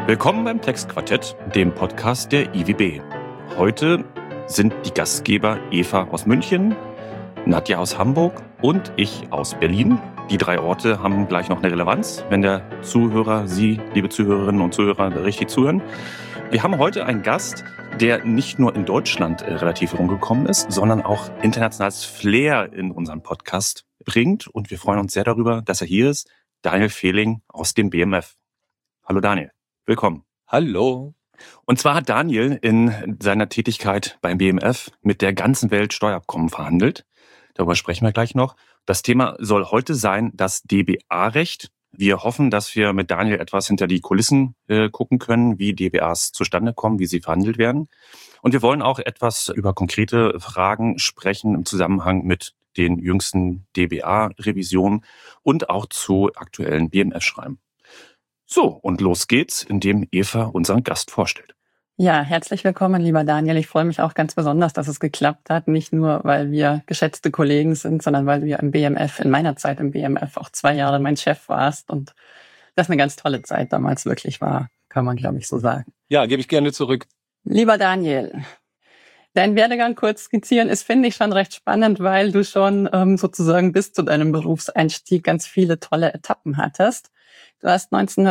Willkommen beim Textquartett, dem Podcast der IWB. Heute sind die Gastgeber Eva aus München, Nadja aus Hamburg und ich aus Berlin. Die drei Orte haben gleich noch eine Relevanz, wenn der Zuhörer, Sie, liebe Zuhörerinnen und Zuhörer, richtig zuhören. Wir haben heute einen Gast, der nicht nur in Deutschland relativ rumgekommen ist, sondern auch internationales Flair in unseren Podcast bringt. Und wir freuen uns sehr darüber, dass er hier ist. Daniel Fehling aus dem BMF. Hallo Daniel, willkommen. Hallo. Und zwar hat Daniel in seiner Tätigkeit beim BMF mit der ganzen Welt Steuerabkommen verhandelt. Darüber sprechen wir gleich noch. Das Thema soll heute sein das DBA-Recht. Wir hoffen, dass wir mit Daniel etwas hinter die Kulissen gucken können, wie DBAs zustande kommen, wie sie verhandelt werden. Und wir wollen auch etwas über konkrete Fragen sprechen im Zusammenhang mit den jüngsten DBA-Revisionen und auch zu aktuellen BMF-Schreiben. So, und los geht's, indem Eva unseren Gast vorstellt. Ja, herzlich willkommen, lieber Daniel. Ich freue mich auch ganz besonders, dass es geklappt hat. Nicht nur, weil wir geschätzte Kollegen sind, sondern weil du ja im BMF, in meiner Zeit im BMF, auch 2 Jahre mein Chef warst. Und das eine ganz tolle Zeit damals wirklich war, kann man, glaube ich, so sagen. Ja, gebe ich gerne zurück. Lieber Daniel, dein Werdegang kurz skizzieren ist, finde ich, schon recht spannend, weil du schon sozusagen bis zu deinem Berufseinstieg ganz viele tolle Etappen hattest. Du hast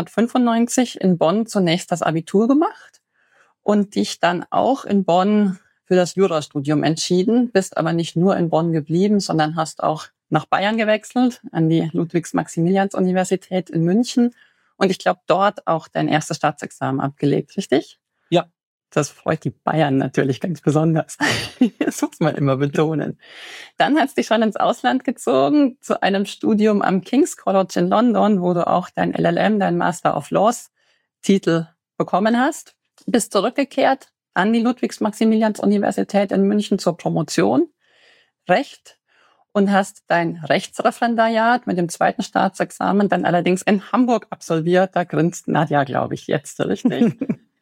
1995 in Bonn zunächst das Abitur gemacht und dich dann auch in Bonn für das Jurastudium entschieden, bist aber nicht nur in Bonn geblieben, sondern hast auch nach Bayern gewechselt, an die Ludwigs-Maximilians-Universität in München und ich glaube dort auch dein erstes Staatsexamen abgelegt, richtig? Ja. Das freut die Bayern natürlich ganz besonders. Das muss man immer betonen. Dann hast du dich schon ins Ausland gezogen, zu einem Studium am King's College in London, wo du auch dein LLM, dein Master of Laws Titel bekommen hast. Bist zurückgekehrt an die Ludwigs-Maximilians-Universität in München zur Promotion Recht und hast dein Rechtsreferendariat mit dem 2. Staatsexamen dann allerdings in Hamburg absolviert. Da grinst Nadja, glaube ich, jetzt, richtig?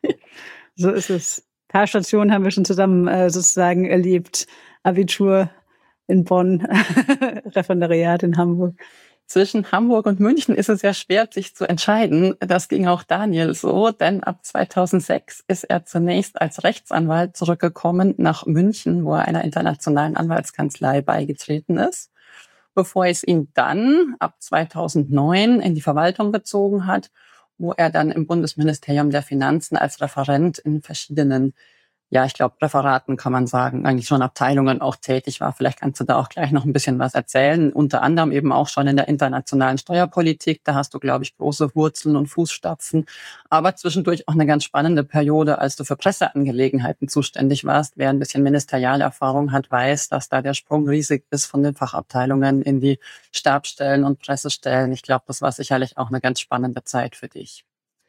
So ist es. Ein paar Stationen haben wir schon zusammen sozusagen erlebt. Abitur in Bonn, Referendariat in Hamburg. Zwischen Hamburg und München ist es ja schwer, sich zu entscheiden. Das ging auch Daniel so, denn ab 2006 ist er zunächst als Rechtsanwalt zurückgekommen nach München, wo er einer internationalen Anwaltskanzlei beigetreten ist, bevor es ihn dann ab 2009 in die Verwaltung bezogen hat, wo er dann im Bundesministerium der Finanzen als Referent in verschiedenen, ja, ich glaube, Referaten kann man sagen, eigentlich schon Abteilungen auch tätig war. Vielleicht kannst du da auch gleich noch ein bisschen was erzählen. Unter anderem eben auch schon in der internationalen Steuerpolitik. Da hast du, glaube ich, große Wurzeln und Fußstapfen. Aber zwischendurch auch eine ganz spannende Periode, als du für Presseangelegenheiten zuständig warst. Wer ein bisschen Ministerialerfahrung hat, weiß, dass da der Sprung riesig ist von den Fachabteilungen in die Stabsstellen und Pressestellen. Ich glaube, das war sicherlich auch eine ganz spannende Zeit für dich.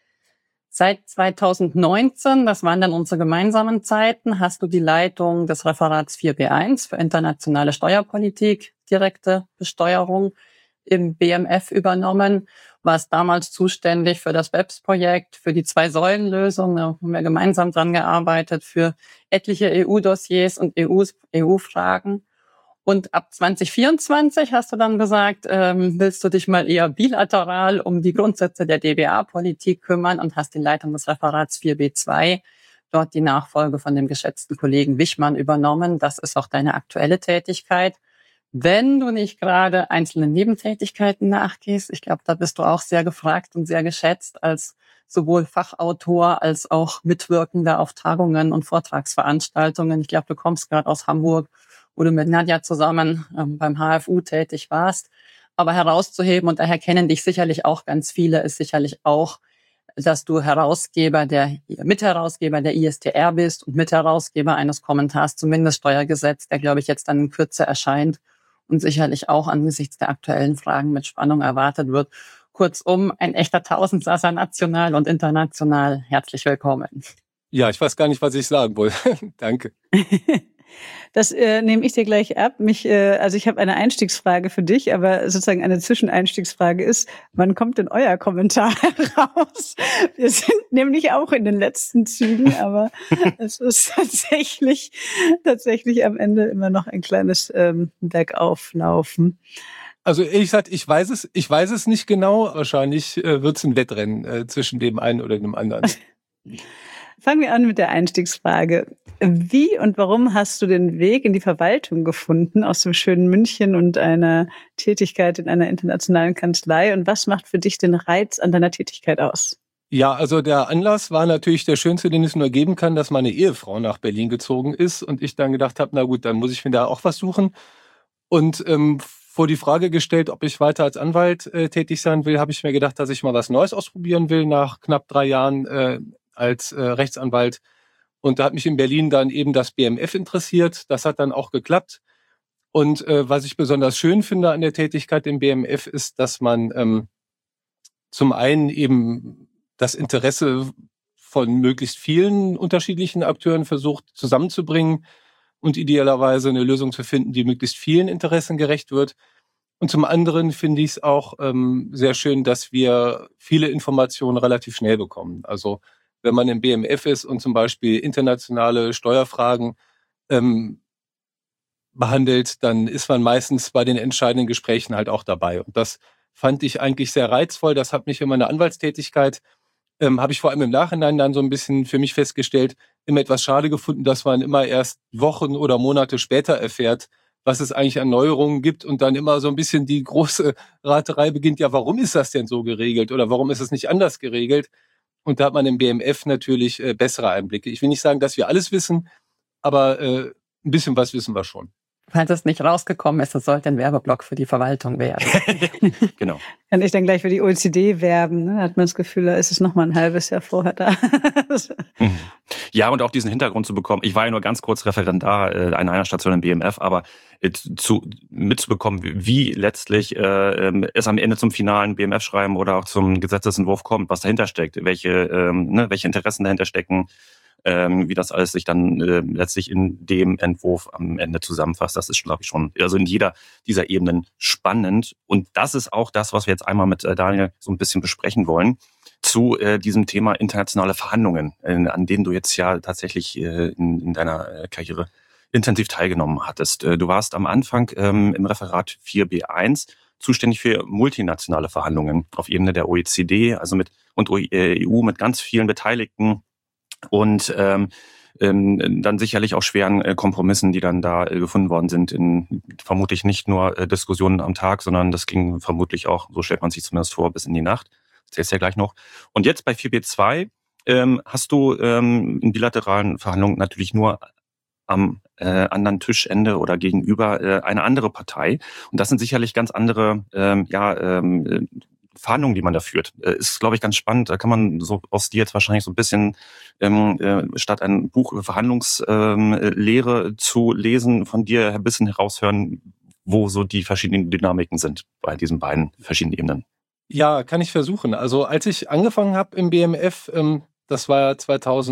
Seit 2019, das waren dann unsere gemeinsamen Zeiten, hast du die Leitung des Referats 4b1 für internationale Steuerpolitik, direkte Besteuerung im BMF übernommen, warst damals zuständig für das BEPS-Projekt, für die 2-Säulen-Lösung, da haben wir gemeinsam dran gearbeitet, für etliche EU-Dossiers und EU-Fragen. Und ab 2024 hast du dann gesagt, willst du dich mal eher bilateral um die Grundsätze der DBA-Politik kümmern und hast die Leitung des Referats 4b2, dort die Nachfolge von dem geschätzten Kollegen Wichmann übernommen. Das ist auch deine aktuelle Tätigkeit. Wenn du nicht gerade einzelnen Nebentätigkeiten nachgehst, ich glaube, da bist du auch sehr gefragt und sehr geschätzt als sowohl Fachautor als auch Mitwirkender auf Tagungen und Vortragsveranstaltungen. Ich glaube, du kommst gerade aus Hamburg, wo du mit Nadja zusammen beim HFU tätig warst. Aber herauszuheben, und daher kennen dich sicherlich auch ganz viele, ist sicherlich auch, dass du Mitherausgeber der ISTR bist und Mitherausgeber eines Kommentars zum Mindeststeuergesetz, der, glaube ich, jetzt dann in Kürze erscheint und sicherlich auch angesichts der aktuellen Fragen mit Spannung erwartet wird. Kurzum, ein echter Tausendsasser, national und international. Herzlich willkommen. Ja, ich weiß gar nicht, was ich sagen wollte. Danke. Das nehme ich dir gleich ab. Also ich habe eine Einstiegsfrage für dich, aber sozusagen eine Zwischeneinstiegsfrage ist, wann kommt denn euer Kommentar raus? Wir sind nämlich auch in den letzten Zügen, aber es ist tatsächlich am Ende immer noch ein kleines Bergauflaufen. Also ehrlich gesagt, ich weiß es nicht genau. Wahrscheinlich wird es ein Wettrennen zwischen dem einen oder dem anderen. Fangen wir an mit der Einstiegsfrage. Wie und warum hast du den Weg in die Verwaltung gefunden aus dem schönen München und einer Tätigkeit in einer internationalen Kanzlei? Und was macht für dich den Reiz an deiner Tätigkeit aus? Ja, also der Anlass war natürlich der schönste, den es nur geben kann, dass meine Ehefrau nach Berlin gezogen ist und ich dann gedacht habe, na gut, dann muss ich mir da auch was suchen. Und vor die Frage gestellt, ob ich weiter als Anwalt tätig sein will, habe ich mir gedacht, dass ich mal was Neues ausprobieren will nach knapp 3 Jahren als Rechtsanwalt. Und da hat mich in Berlin dann eben das BMF interessiert. Das hat dann auch geklappt. Und was ich besonders schön finde an der Tätigkeit im BMF ist, dass man zum einen eben das Interesse von möglichst vielen unterschiedlichen Akteuren versucht zusammenzubringen und idealerweise eine Lösung zu finden, die möglichst vielen Interessen gerecht wird. Und zum anderen finde ich es auch sehr schön, dass wir viele Informationen relativ schnell bekommen. Also wenn man im BMF ist und zum Beispiel internationale Steuerfragen behandelt, dann ist man meistens bei den entscheidenden Gesprächen halt auch dabei. Und das fand ich eigentlich sehr reizvoll. Das hat mich in meiner Anwaltstätigkeit, habe ich vor allem im Nachhinein dann so ein bisschen für mich festgestellt, immer etwas schade gefunden, dass man immer erst Wochen oder Monate später erfährt, was es eigentlich an Neuerungen gibt und dann immer so ein bisschen die große Raterei beginnt, ja, warum ist das denn so geregelt oder warum ist es nicht anders geregelt? Und da hat man im BMF natürlich bessere Einblicke. Ich will nicht sagen, dass wir alles wissen, aber ein bisschen was wissen wir schon. Falls es nicht rausgekommen ist, es sollte ein Werbeblock für die Verwaltung werden. Genau. Kann ich dann gleich für die OECD werben? Ne? Da hat man das Gefühl, da ist es noch mal ein halbes Jahr vorher da. Ja, und auch diesen Hintergrund zu bekommen. Ich war ja nur ganz kurz Referendar an einer Station im BMF, aber mitzubekommen, wie letztlich es am Ende zum finalen BMF-Schreiben oder auch zum Gesetzesentwurf kommt, was dahinter steckt, welche Interessen dahinter stecken, wie das alles sich dann letztlich in dem Entwurf am Ende zusammenfasst. Das ist, glaube ich, schon also in jeder dieser Ebenen spannend. Und das ist auch das, was wir jetzt einmal mit Daniel so ein bisschen besprechen wollen, zu diesem Thema internationale Verhandlungen, an denen du jetzt ja tatsächlich in deiner Karriere intensiv teilgenommen hattest. Du warst am Anfang im Referat 4b1 zuständig für multinationale Verhandlungen auf Ebene der OECD, also und EU mit ganz vielen Beteiligten und dann sicherlich auch schweren Kompromissen, die dann da gefunden worden sind, in vermutlich nicht nur Diskussionen am Tag, sondern das ging vermutlich auch, so stellt man sich zumindest vor, bis in die Nacht. Das erzählst du ja gleich noch. Und jetzt bei 4b2 hast du in bilateralen Verhandlungen natürlich nur am anderen Tischende oder gegenüber eine andere Partei. Und das sind sicherlich ganz andere Verhandlungen, die man da führt. Ist, glaube ich, ganz spannend. Da kann man so aus dir jetzt wahrscheinlich so ein bisschen statt ein Buch über Verhandlungslehre zu lesen, von dir ein bisschen heraushören, wo so die verschiedenen Dynamiken sind bei diesen beiden verschiedenen Ebenen. Ja, kann ich versuchen. Also als ich angefangen habe im BMF, das war ja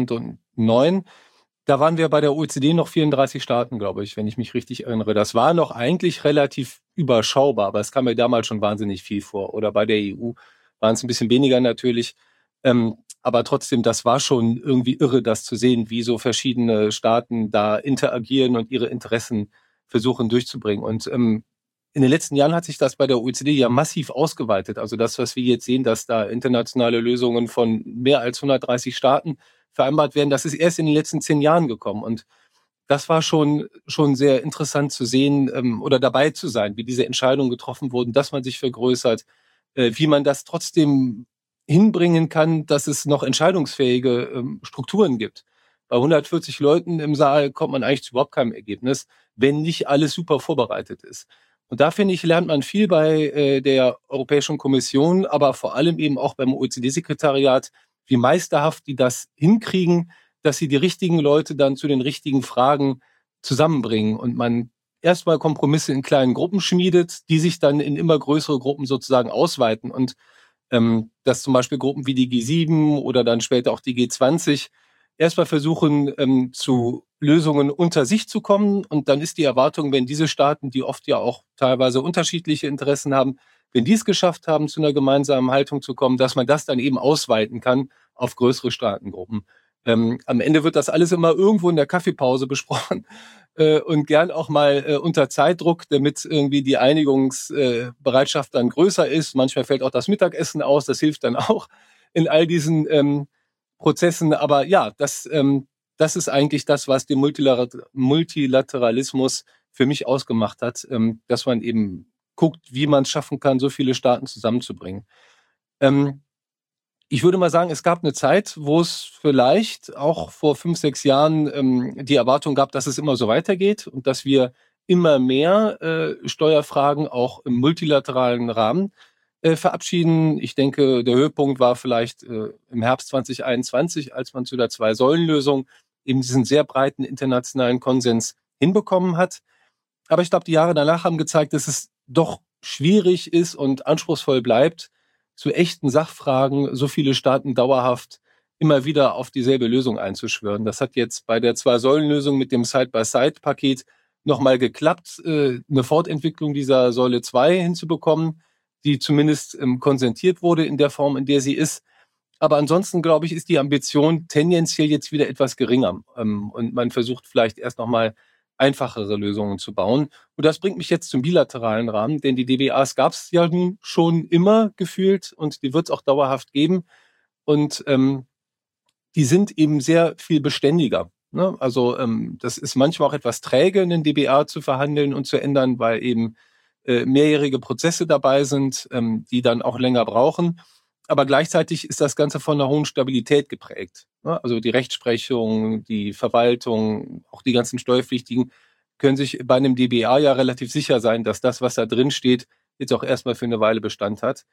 2009, da waren wir bei der OECD noch 34 Staaten, glaube ich, wenn ich mich richtig erinnere. Das war noch eigentlich relativ überschaubar, aber es kam mir damals schon wahnsinnig viel vor. Oder bei der EU waren es ein bisschen weniger natürlich. Aber trotzdem, das war schon irgendwie irre, das zu sehen, wie so verschiedene Staaten da interagieren und ihre Interessen versuchen durchzubringen. Und in den letzten Jahren hat sich das bei der OECD ja massiv ausgeweitet. Also das, was wir jetzt sehen, dass da internationale Lösungen von mehr als 130 Staaten vereinbart werden, das ist erst in den letzten 10 Jahren gekommen. Und das war schon sehr interessant zu sehen oder dabei zu sein, wie diese Entscheidungen getroffen wurden, dass man sich vergrößert, wie man das trotzdem hinbringen kann, dass es noch entscheidungsfähige Strukturen gibt. Bei 140 Leuten im Saal kommt man eigentlich zu überhaupt keinem Ergebnis, wenn nicht alles super vorbereitet ist. Und da, finde ich, lernt man viel bei der Europäischen Kommission, aber vor allem eben auch beim OECD-Sekretariat, wie meisterhaft die das hinkriegen, dass sie die richtigen Leute dann zu den richtigen Fragen zusammenbringen und man erstmal Kompromisse in kleinen Gruppen schmiedet, die sich dann in immer größere Gruppen sozusagen ausweiten und dass zum Beispiel Gruppen wie die G7 oder dann später auch die G20 erstmal versuchen, zu Lösungen unter sich zu kommen. Und dann ist die Erwartung, wenn diese Staaten, die oft ja auch teilweise unterschiedliche Interessen haben, wenn die es geschafft haben, zu einer gemeinsamen Haltung zu kommen, dass man das dann eben ausweiten kann auf größere Staatengruppen. Am Ende wird das alles immer irgendwo in der Kaffeepause besprochen. und gern auch mal unter Zeitdruck, damit irgendwie die Einigungsbereitschaft dann größer ist. Manchmal fällt auch das Mittagessen aus, das hilft dann auch in all diesen Prozessen. Aber ja, das ist eigentlich das, was den Multilateralismus für mich ausgemacht hat, dass man eben guckt, wie man es schaffen kann, so viele Staaten zusammenzubringen. Ich würde mal sagen, es gab eine Zeit, wo es vielleicht auch vor 5, 6 Jahren die Erwartung gab, dass es immer so weitergeht und dass wir immer mehr Steuerfragen auch im multilateralen Rahmen verabschieden. Ich denke, der Höhepunkt war vielleicht im Herbst 2021, als man zu der Zwei-Säulen-Lösung eben diesen sehr breiten internationalen Konsens hinbekommen hat. Aber ich glaube, die Jahre danach haben gezeigt, dass es doch schwierig ist und anspruchsvoll bleibt, zu echten Sachfragen so viele Staaten dauerhaft immer wieder auf dieselbe Lösung einzuschwören. Das hat jetzt bei der Zwei-Säulen-Lösung mit dem Side-by-Side-Paket nochmal geklappt, eine Fortentwicklung dieser Säule 2 hinzubekommen, die zumindest konsentiert wurde in der Form, in der sie ist. Aber ansonsten, glaube ich, ist die Ambition tendenziell jetzt wieder etwas geringer. Und man versucht vielleicht erst nochmal einfachere Lösungen zu bauen. Und das bringt mich jetzt zum bilateralen Rahmen, denn die DBAs gab es ja nun schon immer gefühlt und die wird es auch dauerhaft geben. Und die sind eben sehr viel beständiger. Ne? Also das ist manchmal auch etwas träge, einen DBA zu verhandeln und zu ändern, weil eben mehrjährige Prozesse dabei sind, die dann auch länger brauchen. Aber gleichzeitig ist das Ganze von einer hohen Stabilität geprägt. Also die Rechtsprechung, die Verwaltung, auch die ganzen Steuerpflichtigen können sich bei einem DBA ja relativ sicher sein, dass das, was da drin steht, jetzt auch erstmal für eine Weile Bestand hat.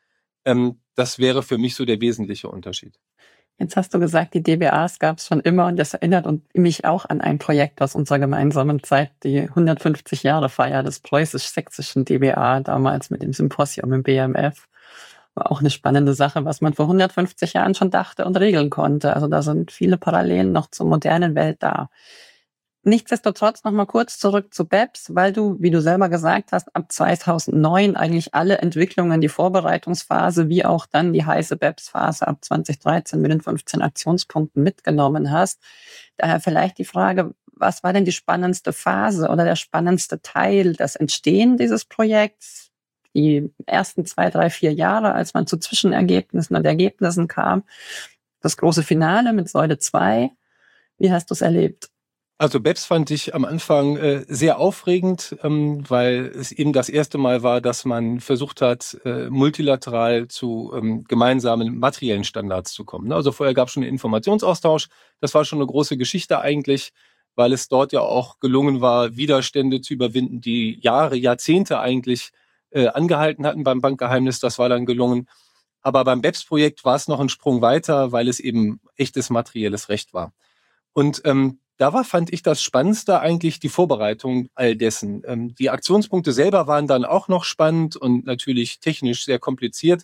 Das wäre für mich so der wesentliche Unterschied. Jetzt hast du gesagt, die DBAs gab es schon immer und das erinnert mich auch an ein Projekt aus unserer gemeinsamen Zeit, die 150-Jahre-Feier des preußisch-sächsischen DBA, damals mit dem Symposium im BMF. War auch eine spannende Sache, was man vor 150 Jahren schon dachte und regeln konnte. Also da sind viele Parallelen noch zur modernen Welt da. Nichtsdestotrotz noch mal kurz zurück zu BEPS, weil du, wie du selber gesagt hast, ab 2009 eigentlich alle Entwicklungen, die Vorbereitungsphase wie auch dann die heiße BEPS-Phase ab 2013 mit den 15 Aktionspunkten mitgenommen hast. Daher vielleicht die Frage, was war denn die spannendste Phase oder der spannendste Teil, das Entstehen dieses Projekts? Die ersten 2, 3, 4 Jahre, als man zu Zwischenergebnissen und Ergebnissen kam. Das große Finale mit Säule 2. Wie hast du es erlebt? Also BEPS fand ich am Anfang sehr aufregend, weil es eben das erste Mal war, dass man versucht hat, multilateral zu gemeinsamen materiellen Standards zu kommen. Also vorher gab es schon einen Informationsaustausch. Das war schon eine große Geschichte eigentlich, weil es dort ja auch gelungen war, Widerstände zu überwinden, die Jahre, Jahrzehnte eigentlich angehalten hatten beim Bankgeheimnis. Das war dann gelungen. Aber beim BEPS-Projekt war es noch ein Sprung weiter, weil es eben echtes materielles Recht war. Und da war, fand ich, das Spannendste eigentlich die Vorbereitung all dessen. Die Aktionspunkte selber waren dann auch noch spannend und natürlich technisch sehr kompliziert,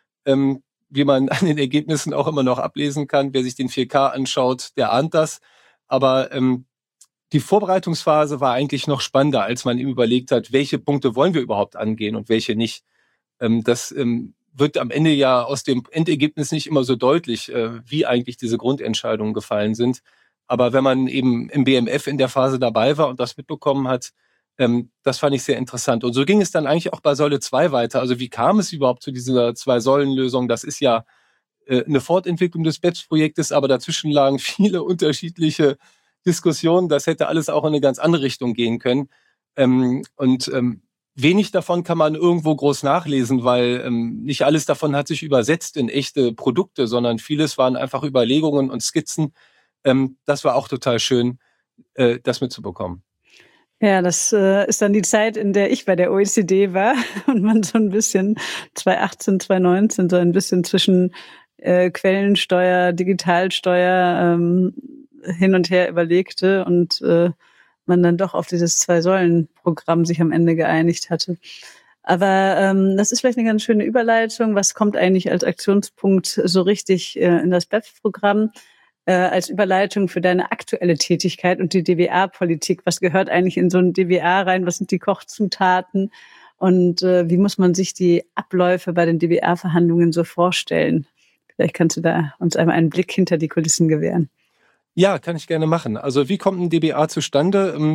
wie man an den Ergebnissen auch immer noch ablesen kann. Wer sich den 4K anschaut, der ahnt das. Aber die Vorbereitungsphase war eigentlich noch spannender, als man ihm überlegt hat, welche Punkte wollen wir überhaupt angehen und welche nicht. Das wird am Ende ja aus dem Endergebnis nicht immer so deutlich, wie eigentlich diese Grundentscheidungen gefallen sind. Aber wenn man eben im BMF in der Phase dabei war und das mitbekommen hat, das fand ich sehr interessant. Und so ging es dann eigentlich auch bei Säule 2 weiter. Also wie kam es überhaupt zu dieser Zwei-Säulen-Lösung? Das ist ja eine Fortentwicklung des BEPS-Projektes, aber dazwischen lagen viele unterschiedliche Diskussionen. Das hätte alles auch in eine ganz andere Richtung gehen können. Wenig davon kann man irgendwo groß nachlesen, weil nicht alles davon hat sich übersetzt in echte Produkte, sondern vieles waren einfach Überlegungen und Skizzen. Das war auch total schön, das mitzubekommen. Ja, das ist dann die Zeit, in der ich bei der OECD war und man so ein bisschen 2018, 2019 so ein bisschen zwischen Quellensteuer, Digitalsteuer hin und her überlegte und man dann doch auf dieses Zwei-Säulen-Programm sich am Ende geeinigt hatte. Aber das ist vielleicht eine ganz schöne Überleitung. Was kommt eigentlich als Aktionspunkt so richtig in das BEPS-Programm? Als Überleitung für deine aktuelle Tätigkeit und die DBA-Politik. Was gehört eigentlich in so ein DBA rein? Was sind die Kochzutaten? Und wie muss man sich die Abläufe bei den DBA-Verhandlungen so vorstellen? Vielleicht kannst du da uns einmal einen Blick hinter die Kulissen gewähren. Ja, kann ich gerne machen. Also wie kommt ein DBA zustande?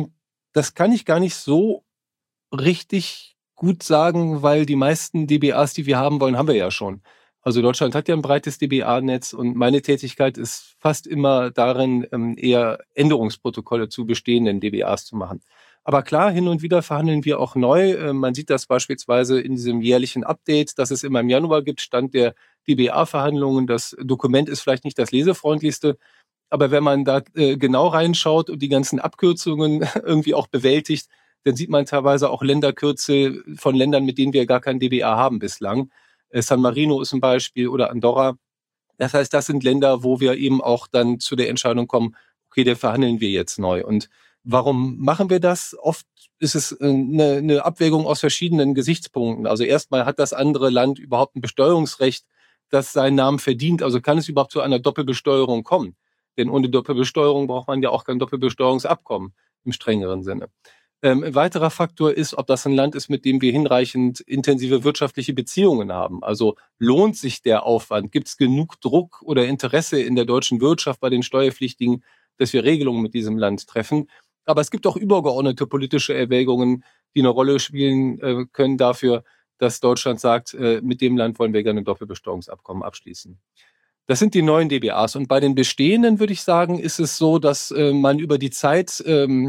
Das kann ich gar nicht so richtig gut sagen, weil die meisten DBAs, die wir haben wollen, haben wir ja schon. Also Deutschland hat ja ein breites DBA-Netz und meine Tätigkeit ist fast immer darin, eher Änderungsprotokolle zu bestehenden DBAs zu machen. Aber klar, hin und wieder verhandeln wir auch neu. Man sieht das beispielsweise in diesem jährlichen Update, das es immer im Januar gibt, Stand der DBA-Verhandlungen. Das Dokument ist vielleicht nicht das lesefreundlichste, aber wenn man da genau reinschaut und die ganzen Abkürzungen irgendwie auch bewältigt, dann sieht man teilweise auch Länderkürzel von Ländern, mit denen wir gar kein DBA haben bislang. San Marino ist ein Beispiel oder Andorra. Das heißt, das sind Länder, wo wir eben auch dann zu der Entscheidung kommen, okay, der verhandeln wir jetzt neu. Und warum machen wir das? Oft ist es eine Abwägung aus verschiedenen Gesichtspunkten. Also erstmal hat das andere Land überhaupt ein Besteuerungsrecht, das seinen Namen verdient. Also kann es überhaupt zu einer Doppelbesteuerung kommen? Denn ohne Doppelbesteuerung braucht man ja auch kein Doppelbesteuerungsabkommen im strengeren Sinne. Ein weiterer Faktor ist, ob das ein Land ist, mit dem wir hinreichend intensive wirtschaftliche Beziehungen haben. Also lohnt sich der Aufwand? Gibt es genug Druck oder Interesse in der deutschen Wirtschaft bei den Steuerpflichtigen, dass wir Regelungen mit diesem Land treffen? Aber es gibt auch übergeordnete politische Erwägungen, die eine Rolle spielen können dafür, dass Deutschland sagt, mit dem Land wollen wir gerne ein Doppelbesteuerungsabkommen abschließen. Das sind die neuen DBAs. Und bei den bestehenden, würde ich sagen, ist es so, dass man über die Zeit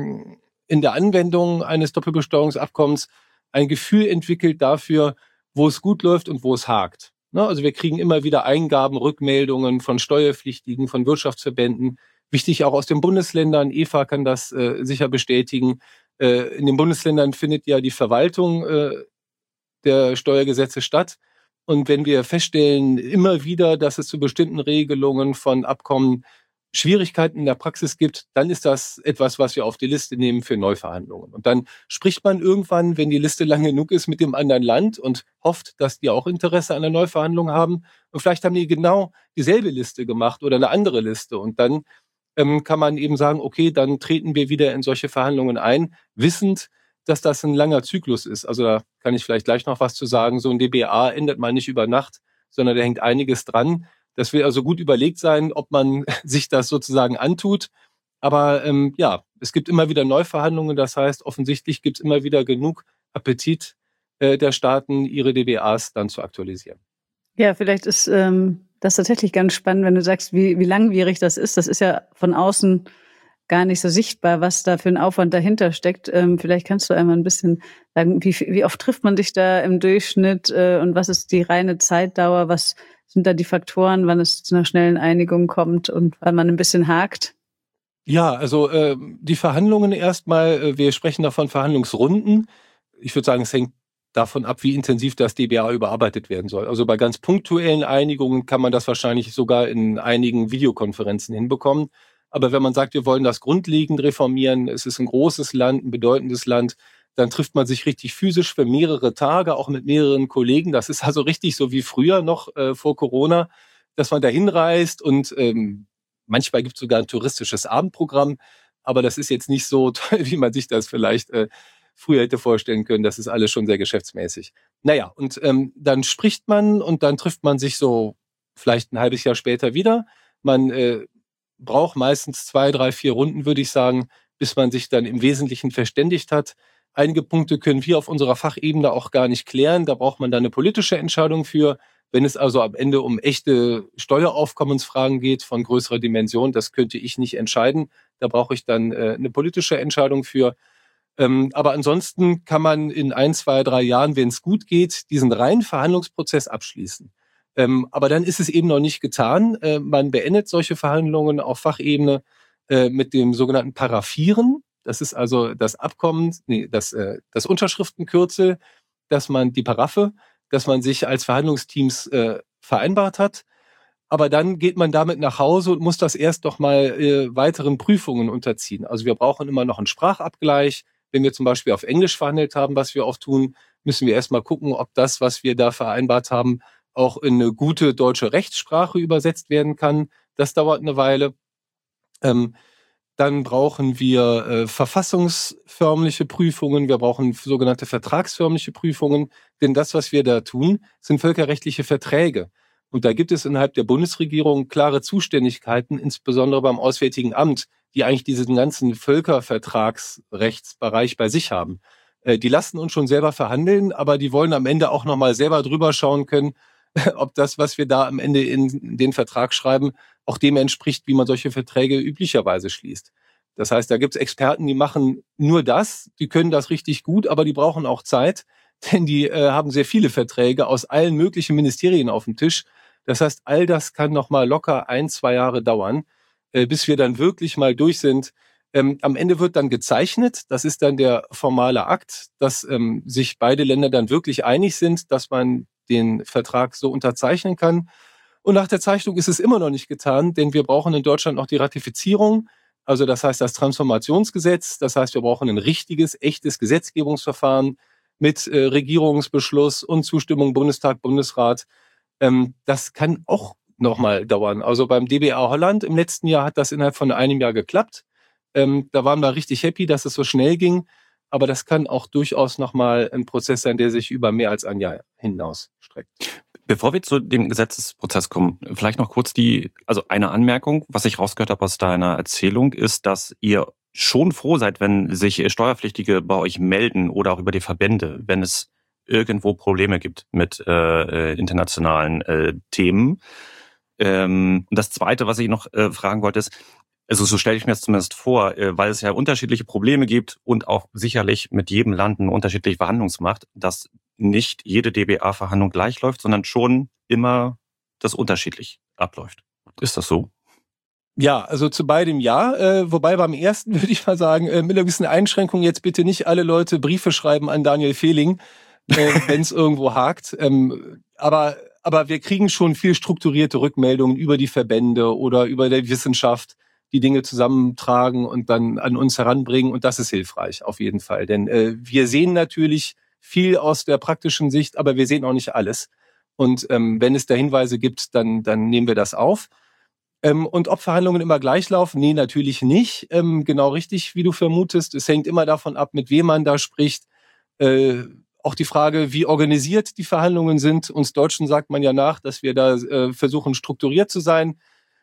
in der Anwendung eines Doppelbesteuerungsabkommens ein Gefühl entwickelt dafür, wo es gut läuft und wo es hakt. Also wir kriegen immer wieder Eingaben, Rückmeldungen von Steuerpflichtigen, von Wirtschaftsverbänden, wichtig auch aus den Bundesländern. Eva kann das sicher bestätigen. In den Bundesländern findet ja die Verwaltung der Steuergesetze statt. Und wenn wir feststellen immer wieder, dass es zu bestimmten Regelungen von Abkommen Schwierigkeiten in der Praxis gibt, dann ist das etwas, was wir auf die Liste nehmen für Neuverhandlungen. Und dann spricht man irgendwann, wenn die Liste lang genug ist, mit dem anderen Land und hofft, dass die auch Interesse an der Neuverhandlung haben. Und vielleicht haben die genau dieselbe Liste gemacht oder eine andere Liste. Und dann kann man eben sagen, okay, dann treten wir wieder in solche Verhandlungen ein, wissend, dass das ein langer Zyklus ist. Also da kann ich vielleicht gleich noch was zu sagen. So ein DBA ändert man nicht über Nacht, sondern da hängt einiges dran. Das will also gut überlegt sein, ob man sich das sozusagen antut. Aber es gibt immer wieder Neuverhandlungen. Das heißt, offensichtlich gibt es immer wieder genug Appetit der Staaten, ihre DBAs dann zu aktualisieren. Ja, vielleicht ist das tatsächlich ganz spannend, wenn du sagst, wie langwierig das ist. Das ist ja von außen gar nicht so sichtbar, was da für ein Aufwand dahinter steckt. Vielleicht kannst du einmal ein bisschen sagen, wie oft trifft man dich da im Durchschnitt und was ist die reine Zeitdauer? Was sind da die Faktoren, wann es zu einer schnellen Einigung kommt und wann man ein bisschen hakt? Ja, also die Verhandlungen erstmal, wir sprechen davon Verhandlungsrunden. Ich würde sagen, es hängt davon ab, wie intensiv das DBA überarbeitet werden soll. Also bei ganz punktuellen Einigungen kann man das wahrscheinlich sogar in einigen Videokonferenzen hinbekommen. Aber wenn man sagt, wir wollen das grundlegend reformieren, es ist ein großes Land, ein bedeutendes Land, dann trifft man sich richtig physisch für mehrere Tage, auch mit mehreren Kollegen. Das ist also richtig so wie früher noch vor Corona, dass man da hinreist und manchmal gibt es sogar ein touristisches Abendprogramm. Aber das ist jetzt nicht so toll, wie man sich das vielleicht früher hätte vorstellen können. Das ist alles schon sehr geschäftsmäßig. Naja, und dann spricht man und dann trifft man sich so vielleicht ein halbes Jahr später wieder. Man braucht meistens 2, 3, 4 Runden, würde ich sagen, bis man sich dann im Wesentlichen verständigt hat. Einige Punkte können wir auf unserer Fachebene auch gar nicht klären. Da braucht man dann eine politische Entscheidung für. Wenn es also am Ende um echte Steueraufkommensfragen geht von größerer Dimension, das könnte ich nicht entscheiden. Da brauche ich dann eine politische Entscheidung für. Aber ansonsten kann man in 1, 2, 3 Jahren, wenn es gut geht, diesen reinen Verhandlungsprozess abschließen. Aber dann ist es eben noch nicht getan. Man beendet solche Verhandlungen auf Fachebene mit dem sogenannten Paraphieren. Das ist also das Abkommen, das Unterschriftenkürzel, dass man die Paraffe, dass man sich als Verhandlungsteams vereinbart hat. Aber dann geht man damit nach Hause und muss das erst noch mal weiteren Prüfungen unterziehen. Also wir brauchen immer noch einen Sprachabgleich. Wenn wir zum Beispiel auf Englisch verhandelt haben, was wir oft tun, müssen wir erst mal gucken, ob das, was wir da vereinbart haben, auch in eine gute deutsche Rechtssprache übersetzt werden kann. Das dauert eine Weile. Dann brauchen wir verfassungsförmliche Prüfungen. Wir brauchen sogenannte vertragsförmliche Prüfungen. Denn das, was wir da tun, sind völkerrechtliche Verträge. Und da gibt es innerhalb der Bundesregierung klare Zuständigkeiten, insbesondere beim Auswärtigen Amt, die eigentlich diesen ganzen Völkervertragsrechtsbereich bei sich haben. Die lassen uns schon selber verhandeln, aber die wollen am Ende auch nochmal selber drüber schauen können, ob das, was wir da am Ende in den Vertrag schreiben, auch dem entspricht, wie man solche Verträge üblicherweise schließt. Das heißt, da gibt es Experten, die machen nur das, die können das richtig gut, aber die brauchen auch Zeit, denn die haben sehr viele Verträge aus allen möglichen Ministerien auf dem Tisch. Das heißt, all das kann nochmal locker 1-2 Jahre dauern, bis wir dann wirklich mal durch sind. Am Ende wird dann gezeichnet, das ist dann der formale Akt, dass sich beide Länder dann wirklich einig sind, dass man den Vertrag so unterzeichnen kann. Und nach der Zeichnung ist es immer noch nicht getan, denn wir brauchen in Deutschland noch die Ratifizierung, also das heißt das Transformationsgesetz, das heißt wir brauchen ein richtiges, echtes Gesetzgebungsverfahren mit Regierungsbeschluss und Zustimmung Bundestag, Bundesrat. Das kann auch nochmal dauern. Also beim DBA Holland im letzten Jahr hat das innerhalb von einem Jahr geklappt. Da waren wir richtig happy, dass es so schnell ging. Aber das kann auch durchaus nochmal ein Prozess sein, der sich über mehr als ein Jahr hinaus streckt. Bevor wir zu dem Gesetzesprozess kommen, vielleicht noch kurz eine Anmerkung, was ich rausgehört habe aus deiner Erzählung, ist, dass ihr schon froh seid, wenn sich Steuerpflichtige bei euch melden oder auch über die Verbände, wenn es irgendwo Probleme gibt mit internationalen Themen. Und das Zweite, was ich noch fragen wollte, ist, also so stelle ich mir das zumindest vor, weil es ja unterschiedliche Probleme gibt und auch sicherlich mit jedem Land eine unterschiedliche Verhandlungsmacht, dass nicht jede DBA-Verhandlung gleich läuft, sondern schon immer das unterschiedlich abläuft. Ist das so? Ja, also zu beidem ja. Wobei beim ersten würde ich mal sagen, mit einer gewissen Einschränkung jetzt bitte nicht alle Leute Briefe schreiben an Daniel Fehling, wenn es irgendwo hakt. Aber wir kriegen schon viel strukturierte Rückmeldungen über die Verbände oder über die Wissenschaft, die Dinge zusammentragen und dann an uns heranbringen. Und das ist hilfreich, auf jeden Fall. Denn wir sehen natürlich viel aus der praktischen Sicht, aber wir sehen auch nicht alles. Und wenn es da Hinweise gibt, dann nehmen wir das auf. Und ob Verhandlungen immer gleich laufen? Nee, natürlich nicht. Genau richtig, wie du vermutest. Es hängt immer davon ab, mit wem man da spricht. Auch die Frage, wie organisiert die Verhandlungen sind. Uns Deutschen sagt man ja nach, dass wir da versuchen, strukturiert zu sein.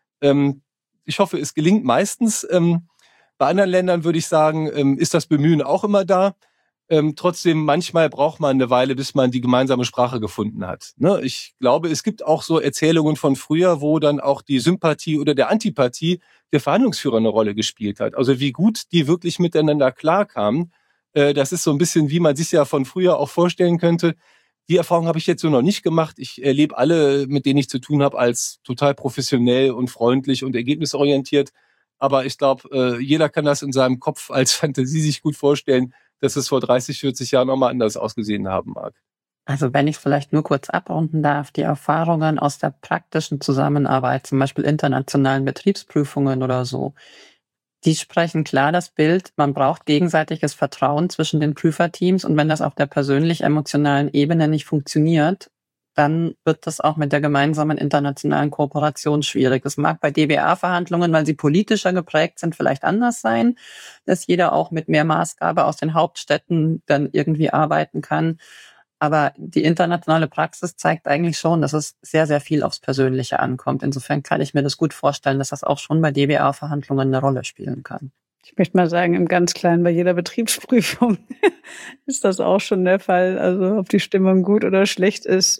Ich hoffe, es gelingt meistens. Bei anderen Ländern würde ich sagen, ist das Bemühen auch immer da. Trotzdem, manchmal braucht man eine Weile, bis man die gemeinsame Sprache gefunden hat. Ne? Ich glaube, es gibt auch so Erzählungen von früher, wo dann auch die Sympathie oder der Antipathie der Verhandlungsführer eine Rolle gespielt hat. Also wie gut die wirklich miteinander klarkamen, das ist so ein bisschen, wie man sich ja von früher auch vorstellen könnte. Die Erfahrung habe ich jetzt so noch nicht gemacht. Ich erlebe alle, mit denen ich zu tun habe, als total professionell und freundlich und ergebnisorientiert. Aber ich glaube, jeder kann das in seinem Kopf als Fantasie sich gut vorstellen, dass es vor 30, 40 Jahren nochmal anders ausgesehen haben mag. Also wenn ich vielleicht nur kurz abrunden darf, die Erfahrungen aus der praktischen Zusammenarbeit, zum Beispiel internationalen Betriebsprüfungen oder so, die sprechen klar das Bild, man braucht gegenseitiges Vertrauen zwischen den Prüferteams und wenn das auf der persönlich-emotionalen Ebene nicht funktioniert, dann wird das auch mit der gemeinsamen internationalen Kooperation schwierig. Es mag bei DBA-Verhandlungen, weil sie politischer geprägt sind, vielleicht anders sein, dass jeder auch mit mehr Maßgabe aus den Hauptstädten dann irgendwie arbeiten kann. Aber die internationale Praxis zeigt eigentlich schon, dass es sehr, sehr viel aufs Persönliche ankommt. Insofern kann ich mir das gut vorstellen, dass das auch schon bei DBA-Verhandlungen eine Rolle spielen kann. Ich möchte mal sagen, im ganz Kleinen bei jeder Betriebsprüfung ist das auch schon der Fall. Also ob die Stimmung gut oder schlecht ist,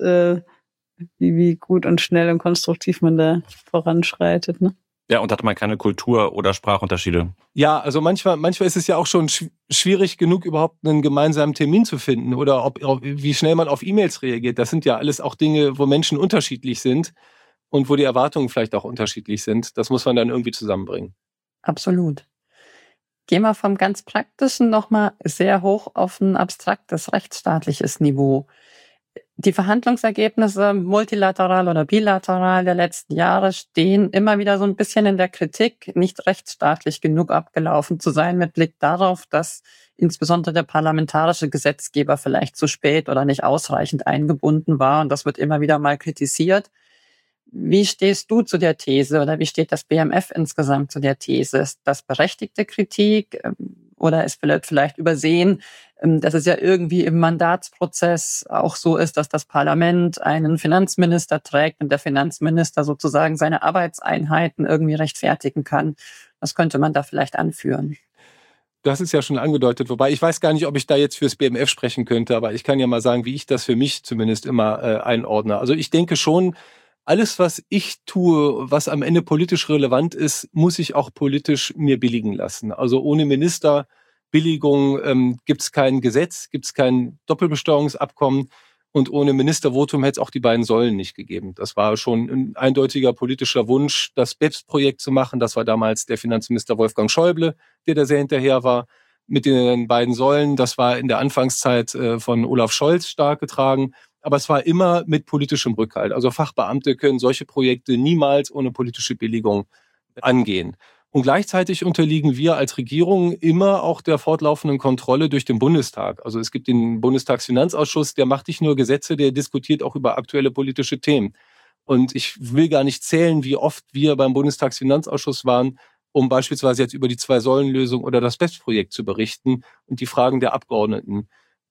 wie gut und schnell und konstruktiv man da voranschreitet. Ne? Ja, und hat man keine Kultur- oder Sprachunterschiede? Ja, also manchmal ist es ja auch schon schwierig genug, überhaupt einen gemeinsamen Termin zu finden oder wie schnell man auf E-Mails reagiert. Das sind ja alles auch Dinge, wo Menschen unterschiedlich sind und wo die Erwartungen vielleicht auch unterschiedlich sind. Das muss man dann irgendwie zusammenbringen. Absolut. Gehen wir vom ganz Praktischen nochmal sehr hoch auf ein abstraktes, rechtsstaatliches Niveau. Die Verhandlungsergebnisse, multilateral oder bilateral der letzten Jahre, stehen immer wieder so ein bisschen in der Kritik, nicht rechtsstaatlich genug abgelaufen zu sein, mit Blick darauf, dass insbesondere der parlamentarische Gesetzgeber vielleicht zu spät oder nicht ausreichend eingebunden war. Und das wird immer wieder mal kritisiert. Wie stehst du zu der These oder wie steht das BMF insgesamt zu der These? Ist das berechtigte Kritik? Oder es vielleicht übersehen, dass es ja irgendwie im Mandatsprozess auch so ist, dass das Parlament einen Finanzminister trägt und der Finanzminister sozusagen seine Arbeitseinheiten irgendwie rechtfertigen kann. Das könnte man da vielleicht anführen. Du hast es ja schon angedeutet, wobei ich weiß gar nicht, ob ich da jetzt fürs BMF sprechen könnte, aber ich kann ja mal sagen, wie ich das für mich zumindest immer einordne. Also ich denke schon, alles, was ich tue, was am Ende politisch relevant ist, muss ich auch politisch mir billigen lassen. Also ohne Ministerbilligung gibt es kein Gesetz, gibt es kein Doppelbesteuerungsabkommen und ohne Ministervotum hätte es auch die beiden Säulen nicht gegeben. Das war schon ein eindeutiger politischer Wunsch, das BEPS-Projekt zu machen. Das war damals der Finanzminister Wolfgang Schäuble, der da sehr hinterher war. Mit den beiden Säulen, das war in der Anfangszeit von Olaf Scholz stark getragen. Aber es war immer mit politischem Rückhalt. Also Fachbeamte können solche Projekte niemals ohne politische Billigung angehen. Und gleichzeitig unterliegen wir als Regierung immer auch der fortlaufenden Kontrolle durch den Bundestag. Also es gibt den Bundestagsfinanzausschuss, der macht nicht nur Gesetze, der diskutiert auch über aktuelle politische Themen. Und ich will gar nicht zählen, wie oft wir beim Bundestagsfinanzausschuss waren, um beispielsweise jetzt über die Zwei-Säulen-Lösung oder das BEPS-Projekt zu berichten und die Fragen der Abgeordneten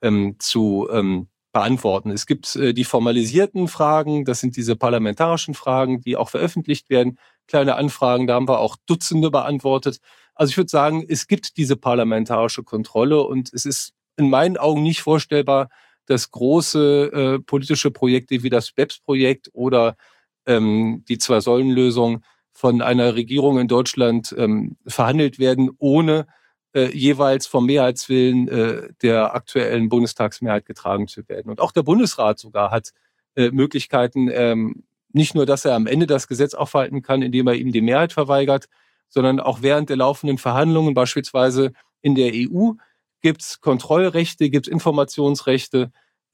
zu beantworten. Es gibt die formalisierten Fragen, das sind diese parlamentarischen Fragen, die auch veröffentlicht werden. Kleine Anfragen, da haben wir auch Dutzende beantwortet. Also ich würde sagen, es gibt diese parlamentarische Kontrolle und es ist in meinen Augen nicht vorstellbar, dass große politische Projekte wie das BEPS-Projekt oder die Zwei-Säulen-Lösung von einer Regierung in Deutschland verhandelt werden, ohne jeweils vom Mehrheitswillen der aktuellen Bundestagsmehrheit getragen zu werden. Und auch der Bundesrat sogar hat Möglichkeiten, nicht nur, dass er am Ende das Gesetz aufhalten kann, indem er ihm die Mehrheit verweigert, sondern auch während der laufenden Verhandlungen, beispielsweise in der EU, gibt es Kontrollrechte, gibt es Informationsrechte